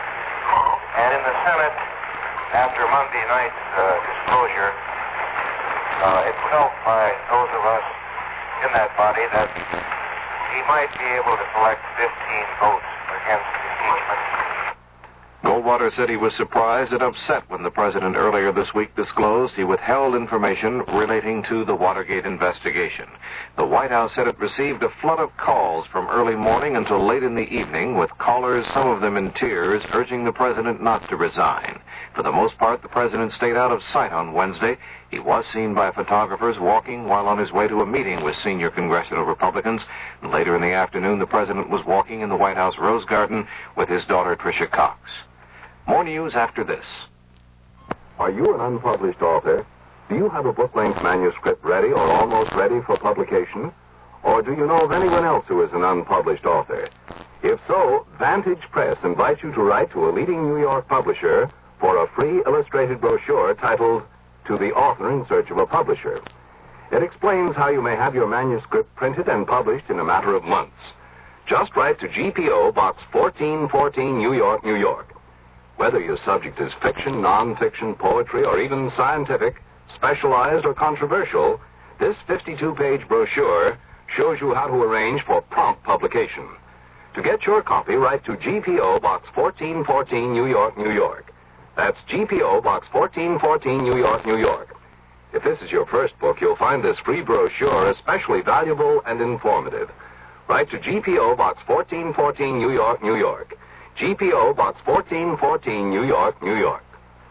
S19: And in the Senate, after Monday night's uh, disclosure, uh, it felt by those of us in that body that he might be able to collect fifteen votes against impeachment.
S7: Goldwater said he was surprised and upset when the president earlier this week disclosed he withheld information relating to the Watergate investigation. The White House said it received a flood of calls from early morning until late in the evening, with callers, some of them in tears, urging the president not to resign. For the most part, the president stayed out of sight on Wednesday. He was seen by photographers walking while on his way to a meeting with senior congressional Republicans. And later in the afternoon, the president was walking in the White House Rose Garden with his daughter, Tricia Cox. More news after this.
S9: Are you an unpublished author? Do you have a book-length manuscript ready or almost ready for publication? Or do you know of anyone else who is an unpublished author? If so, Vantage Press invites you to write to a leading New York publisher for a free illustrated brochure titled To the Author in Search of a Publisher. It explains how you may have your manuscript printed and published in a matter of months. Just write to G P O Box fourteen fourteen, New York, New York. Whether your subject is fiction, non-fiction, poetry, or even scientific, specialized, or controversial, this fifty-two page brochure shows you how to arrange for prompt publication. To get your copy, write to G P O Box fourteen fourteen, New York, New York. That's G P O Box fourteen fourteen, New York, New York. If this is your first book, you'll find this free brochure especially valuable and informative. Write to G P O Box fourteen fourteen, New York, New York. G P O Box fourteen fourteen, New York, New York.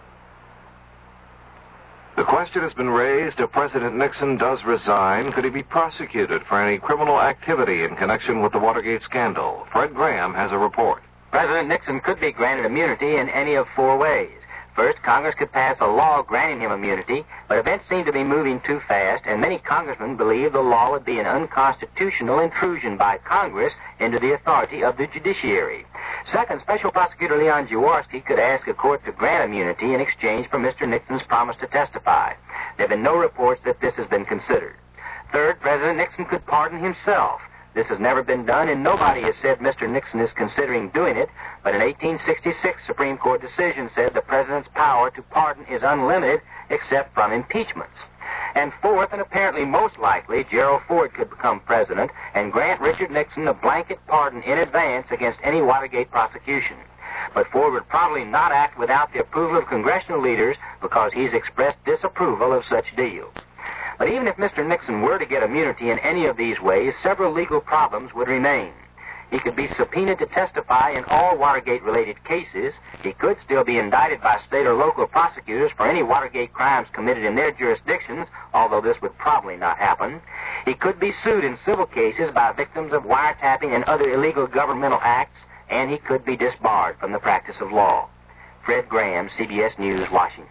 S7: The question has been raised, if President Nixon does resign, could he be prosecuted for any criminal activity in connection with the Watergate scandal? Fred Graham has a report.
S20: President Nixon could be granted immunity in any of four ways. First, Congress could pass a law granting him immunity, but events seem to be moving too fast, and many congressmen believe the law would be an unconstitutional intrusion by Congress into the authority of the judiciary. Second, Special Prosecutor Leon Jaworski could ask a court to grant immunity in exchange for Mister Nixon's promise to testify. There have been no reports that this has been considered. Third, President Nixon could pardon himself. This has never been done, and nobody has said Mister Nixon is considering doing it, but an eighteen sixty-six Supreme Court decision said the president's power to pardon is unlimited except from impeachments. And fourth, and apparently most likely, Gerald Ford could become president and grant Richard Nixon a blanket pardon in advance against any Watergate prosecution. But Ford would probably not act without the approval of congressional leaders because he's expressed disapproval of such deals. But even if Mister Nixon were to get immunity in any of these ways, several legal problems would remain. He could be subpoenaed to testify in all Watergate-related cases. He could still be indicted by state or local prosecutors for any Watergate crimes committed in their jurisdictions, although this would probably not happen. He could be sued in civil cases by victims of wiretapping and other illegal governmental acts, and he could be disbarred from the practice of law. Fred Graham, C B S News, Washington.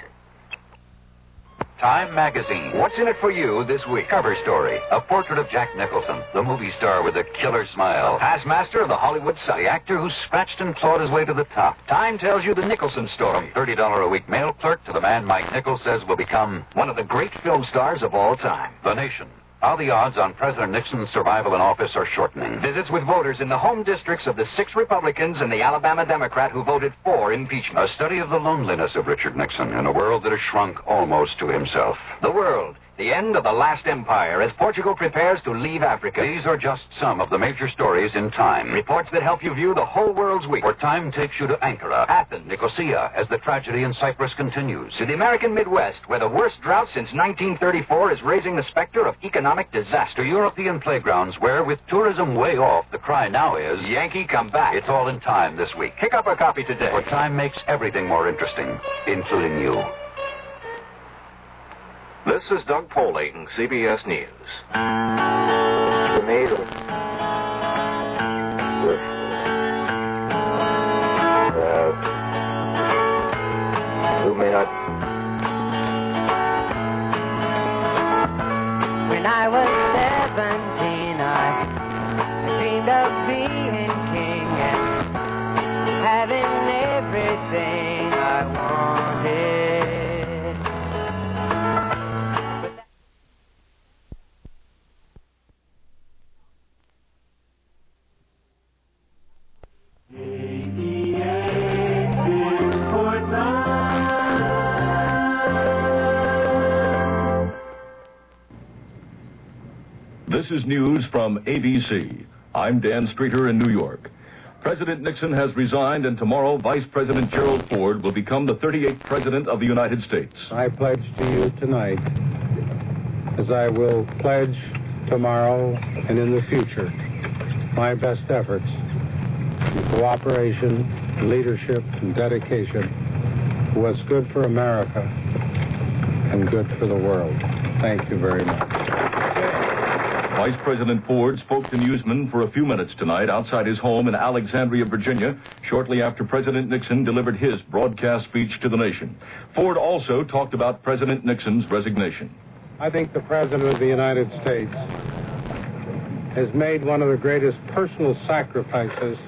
S4: Time Magazine. What's in it for you this week? Cover story. A portrait of Jack Nicholson, the movie star with a killer smile. Past master of the Hollywood Sun, the actor who scratched and clawed his way to the top. Time tells you the Nicholson story. From thirty dollars a week mail clerk to the man Mike Nichols says will become one of the great film stars of all time. The Nation.
S3: How the odds on President Nixon's survival in office are shortening.
S4: Visits with voters in the home districts of the six Republicans and the Alabama Democrat who voted for impeachment.
S3: A study of the loneliness of Richard Nixon in a world that has shrunk almost to himself.
S4: The world. The end of the last empire as Portugal prepares to leave Africa.
S3: These are just some of the major stories in Time.
S4: Reports that help you view the whole world's week.
S3: Where Time takes you to Ankara,
S4: Athens,
S3: Nicosia, as the tragedy in Cyprus continues.
S4: To the American Midwest, where the worst drought since nineteen thirty-four is raising the specter of economic disaster.
S3: To European playgrounds where, with tourism way off, the cry now is...
S4: Yankee, come back.
S3: It's all in Time this week.
S4: Pick up a copy today.
S3: Where Time makes everything more interesting, including you.
S7: This is Doug Poling, C B S News.
S19: Tomato. Uh, who may not.
S14: When I was seventeen, I dreamed of being king and having everything I wanted.
S21: This is news from A B C. I'm Dan Streeter in New York. President Nixon has resigned, and tomorrow Vice President Gerald Ford will become the thirty-eighth President of the United States.
S22: I pledge to you tonight, as I will pledge tomorrow and in the future, my best efforts in cooperation, leadership, and dedication to what's good for America and good for the world. Thank you very much.
S21: Vice President Ford spoke to newsmen for a few minutes tonight outside his home in Alexandria, Virginia, shortly after President Nixon delivered his broadcast speech to the nation. Ford also talked about President Nixon's resignation.
S22: I think the President of the United States has made one of the greatest personal sacrifices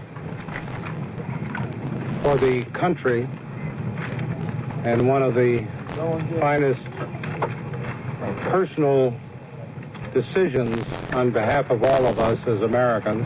S22: for the country and one of the finest personal decisions on behalf of all of us as Americans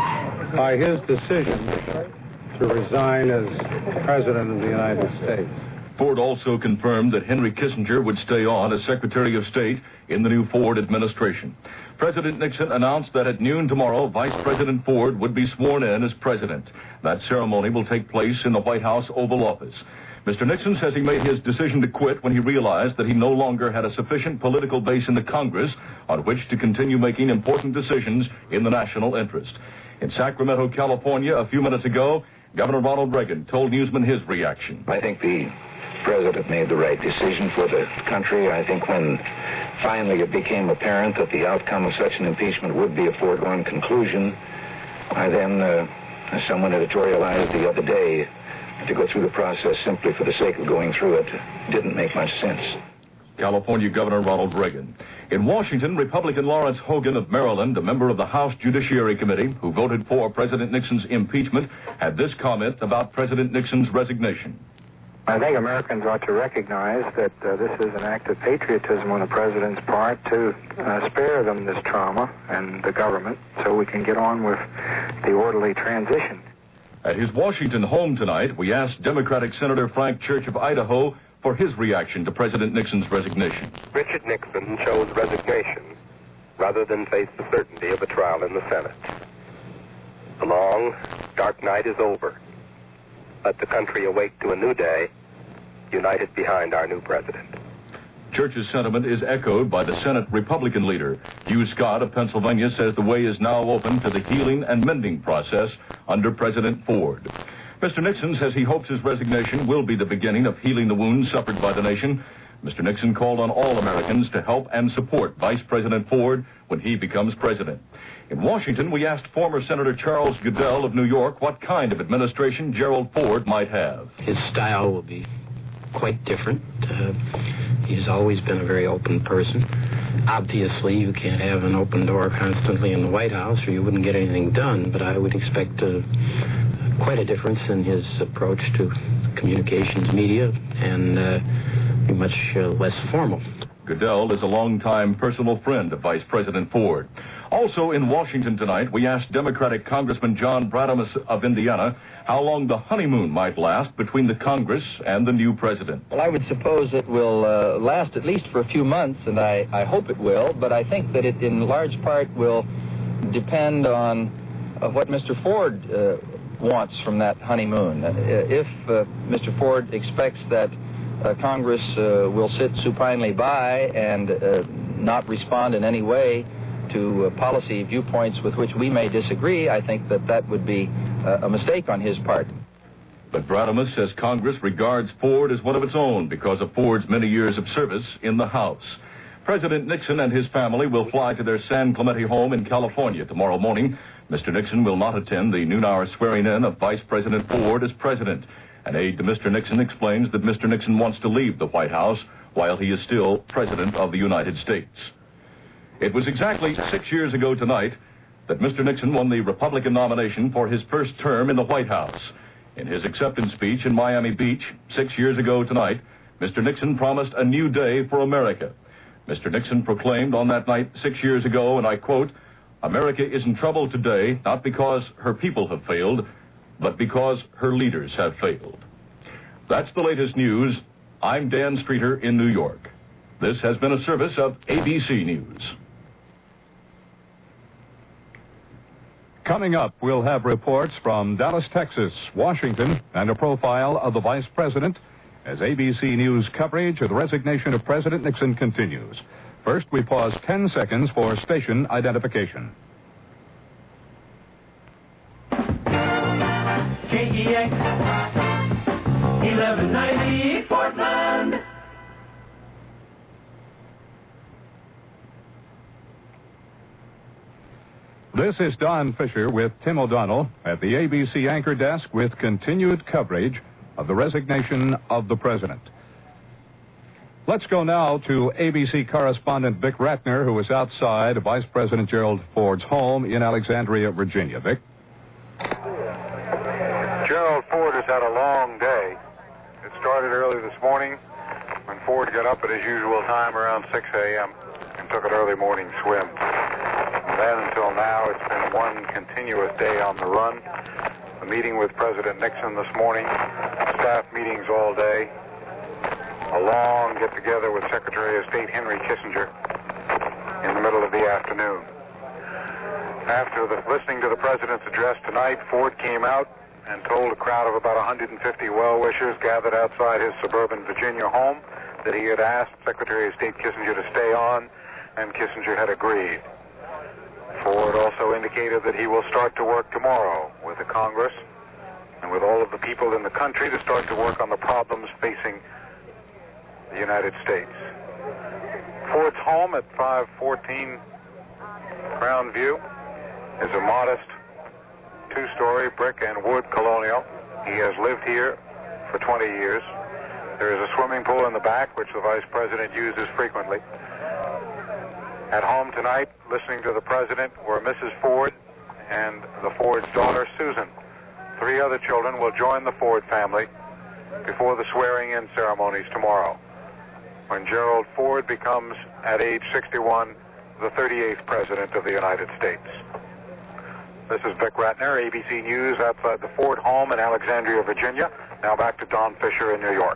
S22: by his decision to resign as President of the United States.
S21: Ford also confirmed that Henry Kissinger would stay on as Secretary of State in the new Ford administration. President Nixon announced that at noon tomorrow, Vice President Ford would be sworn in as president. That ceremony will take place in the White House Oval Office. Mister Nixon says he made his decision to quit when he realized that he no longer had a sufficient political base in the Congress on which to continue making important decisions in the national interest. In Sacramento, California, a few minutes ago, Governor Ronald Reagan told newsmen his reaction.
S23: I think the president made the right decision for the country. I think when finally it became apparent that the outcome of such an impeachment would be a foregone conclusion, I then, uh, as someone editorialized the other day, to go through the process simply for the sake of going through it didn't make much sense.
S21: California Governor Ronald Reagan. In Washington, Republican Lawrence Hogan of Maryland, a member of the House Judiciary Committee who voted for President Nixon's impeachment, had this comment about President Nixon's resignation.
S24: I think Americans ought to recognize that uh, this is an act of patriotism on the president's part to uh, spare them this trauma and the government so we can get on with the orderly transition.
S21: At his Washington home tonight, we asked Democratic Senator Frank Church of Idaho for his reaction to President Nixon's resignation.
S25: Richard Nixon chose resignation rather than face the certainty of a trial in the Senate. The long, dark night is over. Let the country awake to a new day, united behind our new president.
S21: Church's sentiment is echoed by the Senate Republican leader. Hugh Scott of Pennsylvania says the way is now open to the healing and mending process under President Ford. Mister Nixon says he hopes his resignation will be the beginning of healing the wounds suffered by the nation. Mister Nixon called on all Americans to help and support Vice President Ford when he becomes president. In Washington, we asked former Senator Charles Goodell of New York what kind of administration Gerald Ford might have.
S26: His style will be quite different. Uh, he's always been a very open person. Obviously, you can't have an open door constantly in the White House or you wouldn't get anything done, but I would expect uh, quite a difference in his approach to communications media and uh, be much uh, less formal.
S21: Goodell is a longtime personal friend of Vice President Ford. Also in Washington tonight, we asked Democratic Congressman John Bradamus of Indiana how long the honeymoon might last between the Congress and the new president.
S2: Well, I would suppose it will uh, last at least for a few months, and I, I hope it will, but I think that it in large part will depend on uh, what Mister Ford uh, wants from that honeymoon. Uh, if uh, Mister Ford expects that uh, Congress uh, will sit supinely by and uh, not respond in any way to uh, policy viewpoints with which we may disagree, I think that that would be uh, a mistake on his part.
S21: But Bradamus says Congress regards Ford as one of its own because of Ford's many years of service in the House. President Nixon and his family will fly to their San Clemente home in California tomorrow morning. Mister Nixon will not attend the noon hour swearing-in of Vice President Ford as president. An aide to Mister Nixon explains that Mister Nixon wants to leave the White House while he is still President of the United States. It was exactly six years ago tonight that Mister Nixon won the Republican nomination for his first term in the White House. In his acceptance speech in Miami Beach six years ago tonight, Mister Nixon promised a new day for America. Mister Nixon proclaimed on that night six years ago, and I quote, "America is in trouble today, not because her people have failed, but because her leaders have failed." That's the latest news. I'm Dan Streeter in New York. This has been a service of A B C News.
S5: Coming up, we'll have reports from Dallas, Texas, Washington, and a profile of the Vice President as A B C News coverage of the resignation of President Nixon continues. First, we pause ten seconds for station identification.
S6: K E X eleven ninety Portland.
S5: This is Don Fisher with Tim O'Donnell at the A B C anchor desk with continued coverage of the resignation of the president. Let's go now to A B C correspondent Vic Ratner, who is outside Vice President Gerald Ford's home in Alexandria, Virginia. Vic?
S24: Gerald Ford has had a long day. It started early this morning when Ford got up at his usual time around six a.m. and took an early morning swim. From then until now, it's been one continuous day on the run. A meeting with President Nixon this morning, staff meetings all day, a long get-together with Secretary of State Henry Kissinger in the middle of the afternoon. After the, listening to the President's address tonight, Ford came out and told a crowd of about one hundred fifty well-wishers gathered outside his suburban Virginia home that he had asked Secretary of State Kissinger to stay on, and Kissinger had agreed. Ford also indicated that he will start to work tomorrow with the Congress and with all of the people in the country to start to work on the problems facing the United States. Ford's home at five fourteen Crown View is a modest two-story brick and wood colonial. He has lived here for twenty years. There is a swimming pool in the back, which the Vice President uses frequently. At home tonight, listening to the President, were Missus Ford and the Ford's daughter, Susan. Three other children will join the Ford family before the swearing-in ceremonies tomorrow, when Gerald Ford becomes, at age sixty-one, the thirty-eighth President of the United States. This is Vic Ratner, A B C News, outside the Ford home in Alexandria, Virginia. Now back to Don Fisher in New York.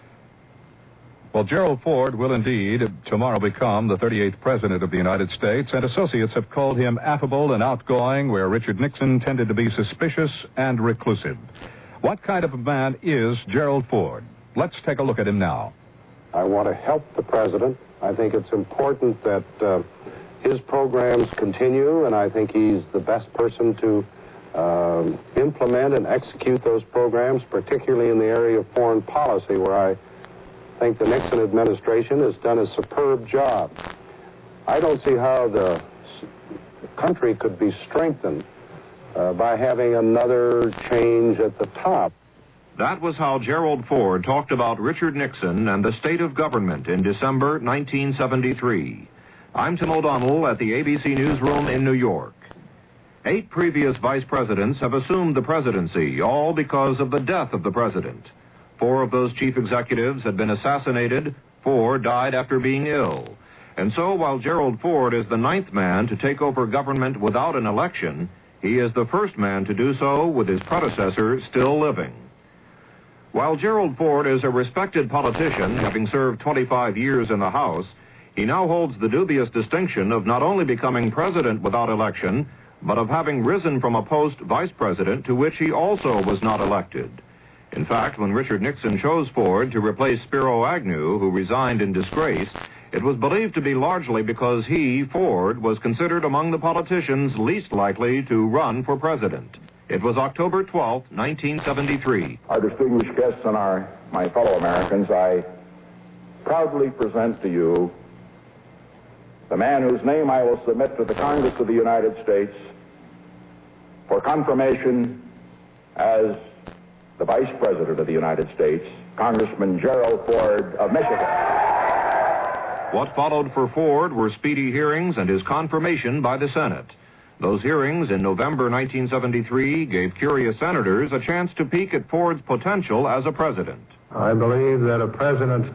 S5: Well, Gerald Ford will indeed tomorrow become the thirty-eighth President of the United States, and associates have called him affable and outgoing, where Richard Nixon tended to be suspicious and reclusive. What kind of a man is Gerald Ford? Let's take a look at him now.
S10: I want to help the President. I think it's important that uh, his programs continue, and I think he's the best person to uh, implement and execute those programs, particularly in the area of foreign policy, where I I think the Nixon administration has done a superb job. I don't see how the country could be strengthened uh, by having another change at the top.
S12: That was how Gerald Ford talked about Richard Nixon and the state of government in December nineteen seventy-three. I'm Tim O'Donnell at the A B C Newsroom in New York. Eight previous vice presidents have assumed the presidency, all because of the death of the president. Four of those chief executives had been assassinated Ford died after being ill. And so, while Gerald Ford is the ninth man to take over government without an election, he is the first man to do so with his predecessor still living. While Gerald Ford is a respected politician, having served twenty-five years in the House, he now holds the dubious distinction of not only becoming president without election, but of having risen from a post vice president to which he also was not elected. In fact, when Richard Nixon chose Ford to replace Spiro Agnew, who resigned in disgrace, it was believed to be largely because he, Ford, was considered among the politicians least likely to run for president. It was October twelfth, nineteen seventy-three.
S11: Our distinguished guests and our, my fellow Americans, I proudly present to you the man whose name I will submit to the Congress of the United States for confirmation as the Vice President of the United States, Congressman Gerald Ford of Michigan.
S12: What followed for Ford were speedy hearings and his confirmation by the Senate. Those hearings in November nineteen seventy-three gave curious senators a chance to peek at Ford's potential as a president.
S22: I believe that a president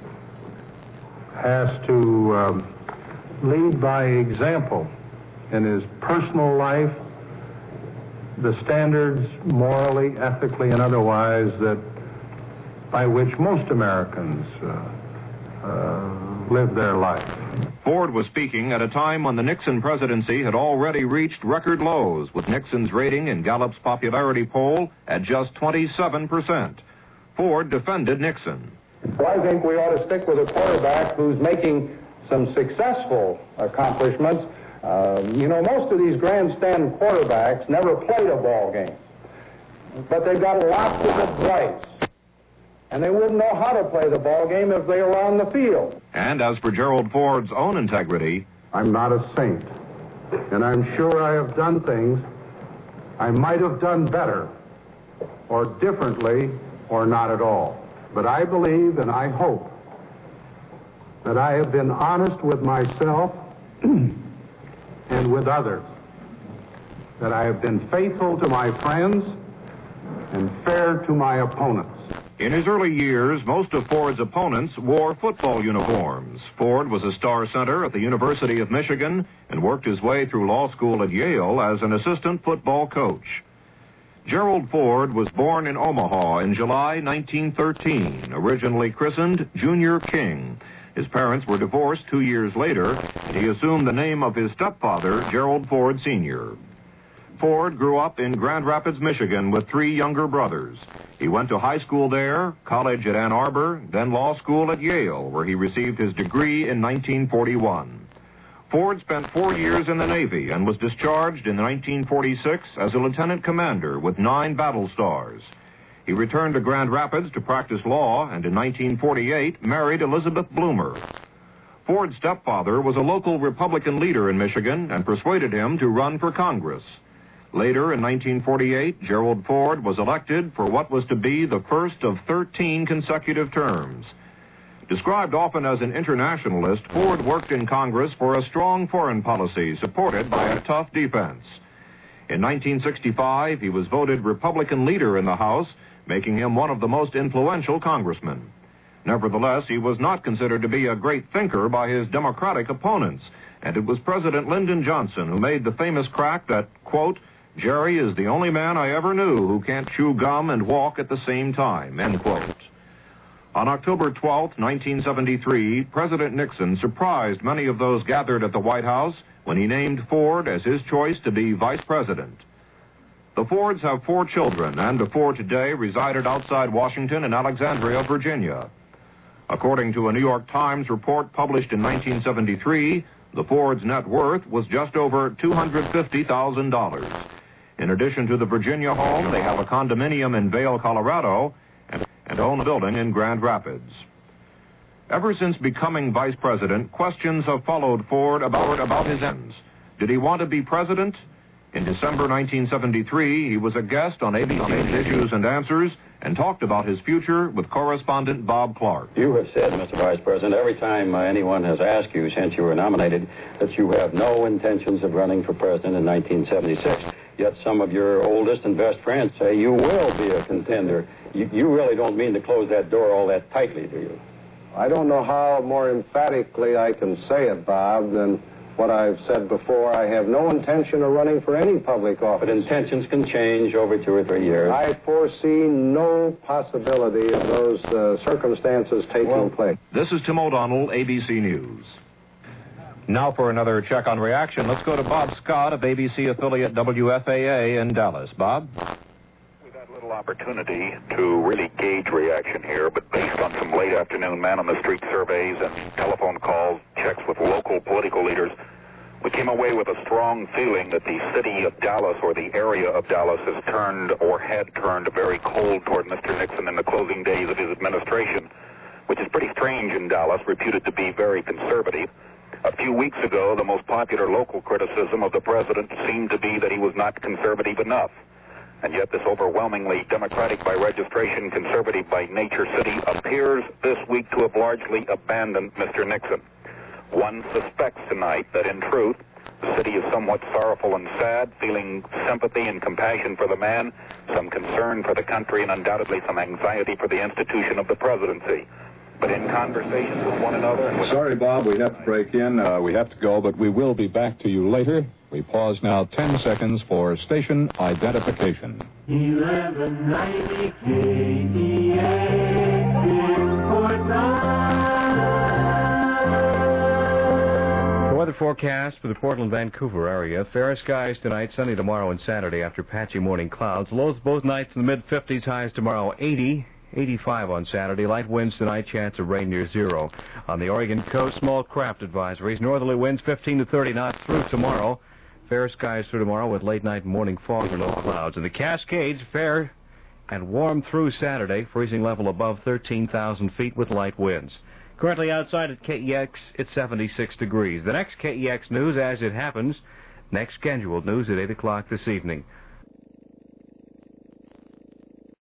S22: has to um, lead by example in his personal life, the standards morally, ethically, and otherwise that by which most Americans uh, uh, live their life.
S12: Ford was speaking at a time when the Nixon presidency had already reached record lows, with Nixon's rating in Gallup's popularity poll at just twenty-seven percent. Ford defended Nixon.
S10: Well, I think we ought to stick with a quarterback who's making some successful accomplishments. Uh, you know, most of these grandstand quarterbacks never played a ball game, but they've got lots of advice. And they wouldn't know how to play the ball game if they were on the field.
S12: And as for Gerald Ford's own integrity,
S22: I'm not a saint, and I'm sure I have done things I might have done better, or differently, or not at all. But I believe and I hope that I have been honest with myself and with others, that I have been faithful to my friends and fair to my opponents.
S12: In his early years, most of Ford's opponents wore football uniforms. Ford was a star center at the University of Michigan and worked his way through law school at Yale as an assistant football coach. Gerald Ford was born in Omaha in July nineteen thirteen, originally christened Junior King. His parents were divorced two years later, and he assumed the name of his stepfather, Gerald Ford Senior Ford grew up in Grand Rapids, Michigan, with three younger brothers. He went to high school there, college at Ann Arbor, then law school at Yale, where he received his degree in nineteen forty-one. Ford spent four years in the Navy and was discharged in nineteen forty-six as a lieutenant commander with nine battle stars. He returned to Grand Rapids to practice law and in nineteen forty-eight married Elizabeth Bloomer. Ford's stepfather was a local Republican leader in Michigan and persuaded him to run for Congress. Later, in nineteen forty-eight, Gerald Ford was elected for what was to be the first of thirteen consecutive terms. Described often as an internationalist, Ford worked in Congress for a strong foreign policy supported by a tough defense. In nineteen sixty-five, he was voted Republican leader in the House, making him one of the most influential congressmen. Nevertheless, he was not considered to be a great thinker by his Democratic opponents, and it was President Lyndon Johnson who made the famous crack that, quote, Jerry is the only man I ever knew who can't chew gum and walk at the same time, end quote. On October twelfth, nineteen seventy-three, President Nixon surprised many of those gathered at the White House when he named Ford as his choice to be vice president. The Fords have four children, and the four today resided outside Washington in Alexandria, Virginia. According to a New York Times report published in nineteen seventy-three, the Fords' net worth was just over two hundred fifty thousand dollars. In addition to the Virginia home, they have a condominium in Vail, Colorado, and, and own a building in Grand Rapids. Ever since becoming vice president, questions have followed Ford about, about his ends. Did he want to be president? In December nineteen seventy-three, he was a guest on A B C's Issues and Answers and talked about his future with correspondent Bob Clark.
S13: You have said, Mister Vice President, every time uh, anyone has asked you since you were nominated that you have no intentions of running for president in nineteen seventy-six. Yet some of your oldest and best friends say you will be a contender. You, you really don't mean to close that door all that tightly, do you?
S10: I don't know how more emphatically I can say it, Bob, than what I've said before. I have no intention of running for any public office.
S13: But intentions can change over two or three years.
S10: I foresee no possibility of those uh, circumstances taking
S12: well,
S10: place.
S12: This is Tim O'Donnell, A B C News. Now for another check on reaction. Let's go to Bob Scott of A B C affiliate W F A A in Dallas. Bob?
S3: Little opportunity to really gauge reaction here, but based on some late afternoon man-on-the-street surveys and telephone calls, checks with local political leaders, we came away with a strong feeling that the city of Dallas or the area of Dallas has turned or had turned very cold toward Mister Nixon in the closing days of his administration, which is pretty strange in Dallas, reputed to be very conservative. A few weeks ago, the most popular local criticism of the president seemed to be that he was not conservative enough. And yet this overwhelmingly Democratic by registration, conservative by nature city appears this week to have largely abandoned Mister Nixon. One suspects tonight that in truth, the city is somewhat sorrowful and sad, feeling sympathy and compassion for the man, some concern for the country, and undoubtedly some anxiety for the institution of the presidency. But in conversations with one another... And with
S5: Sorry, Bob, we have to break in. Uh, we have to go, but we will be back to you later. We pause now ten seconds for station identification.
S6: eleven ninety K E X in Portland.
S1: The weather forecast for the Portland-Vancouver area. Fair skies tonight, sunny tomorrow and Saturday after patchy morning clouds. Lows both nights in the mid-fifties, highs tomorrow eighty. eighty-five on Saturday. Light winds tonight, chance of rain near zero. On the Oregon coast, small craft advisories. Northerly winds fifteen to thirty knots through tomorrow. Fair skies through tomorrow with late night and morning fog or no clouds. In the Cascades, fair and warm through Saturday. Freezing level above thirteen thousand feet with light winds. Currently outside at K E X, it's seventy-six degrees. The next K E X news as it happens. Next scheduled news at eight o'clock this evening.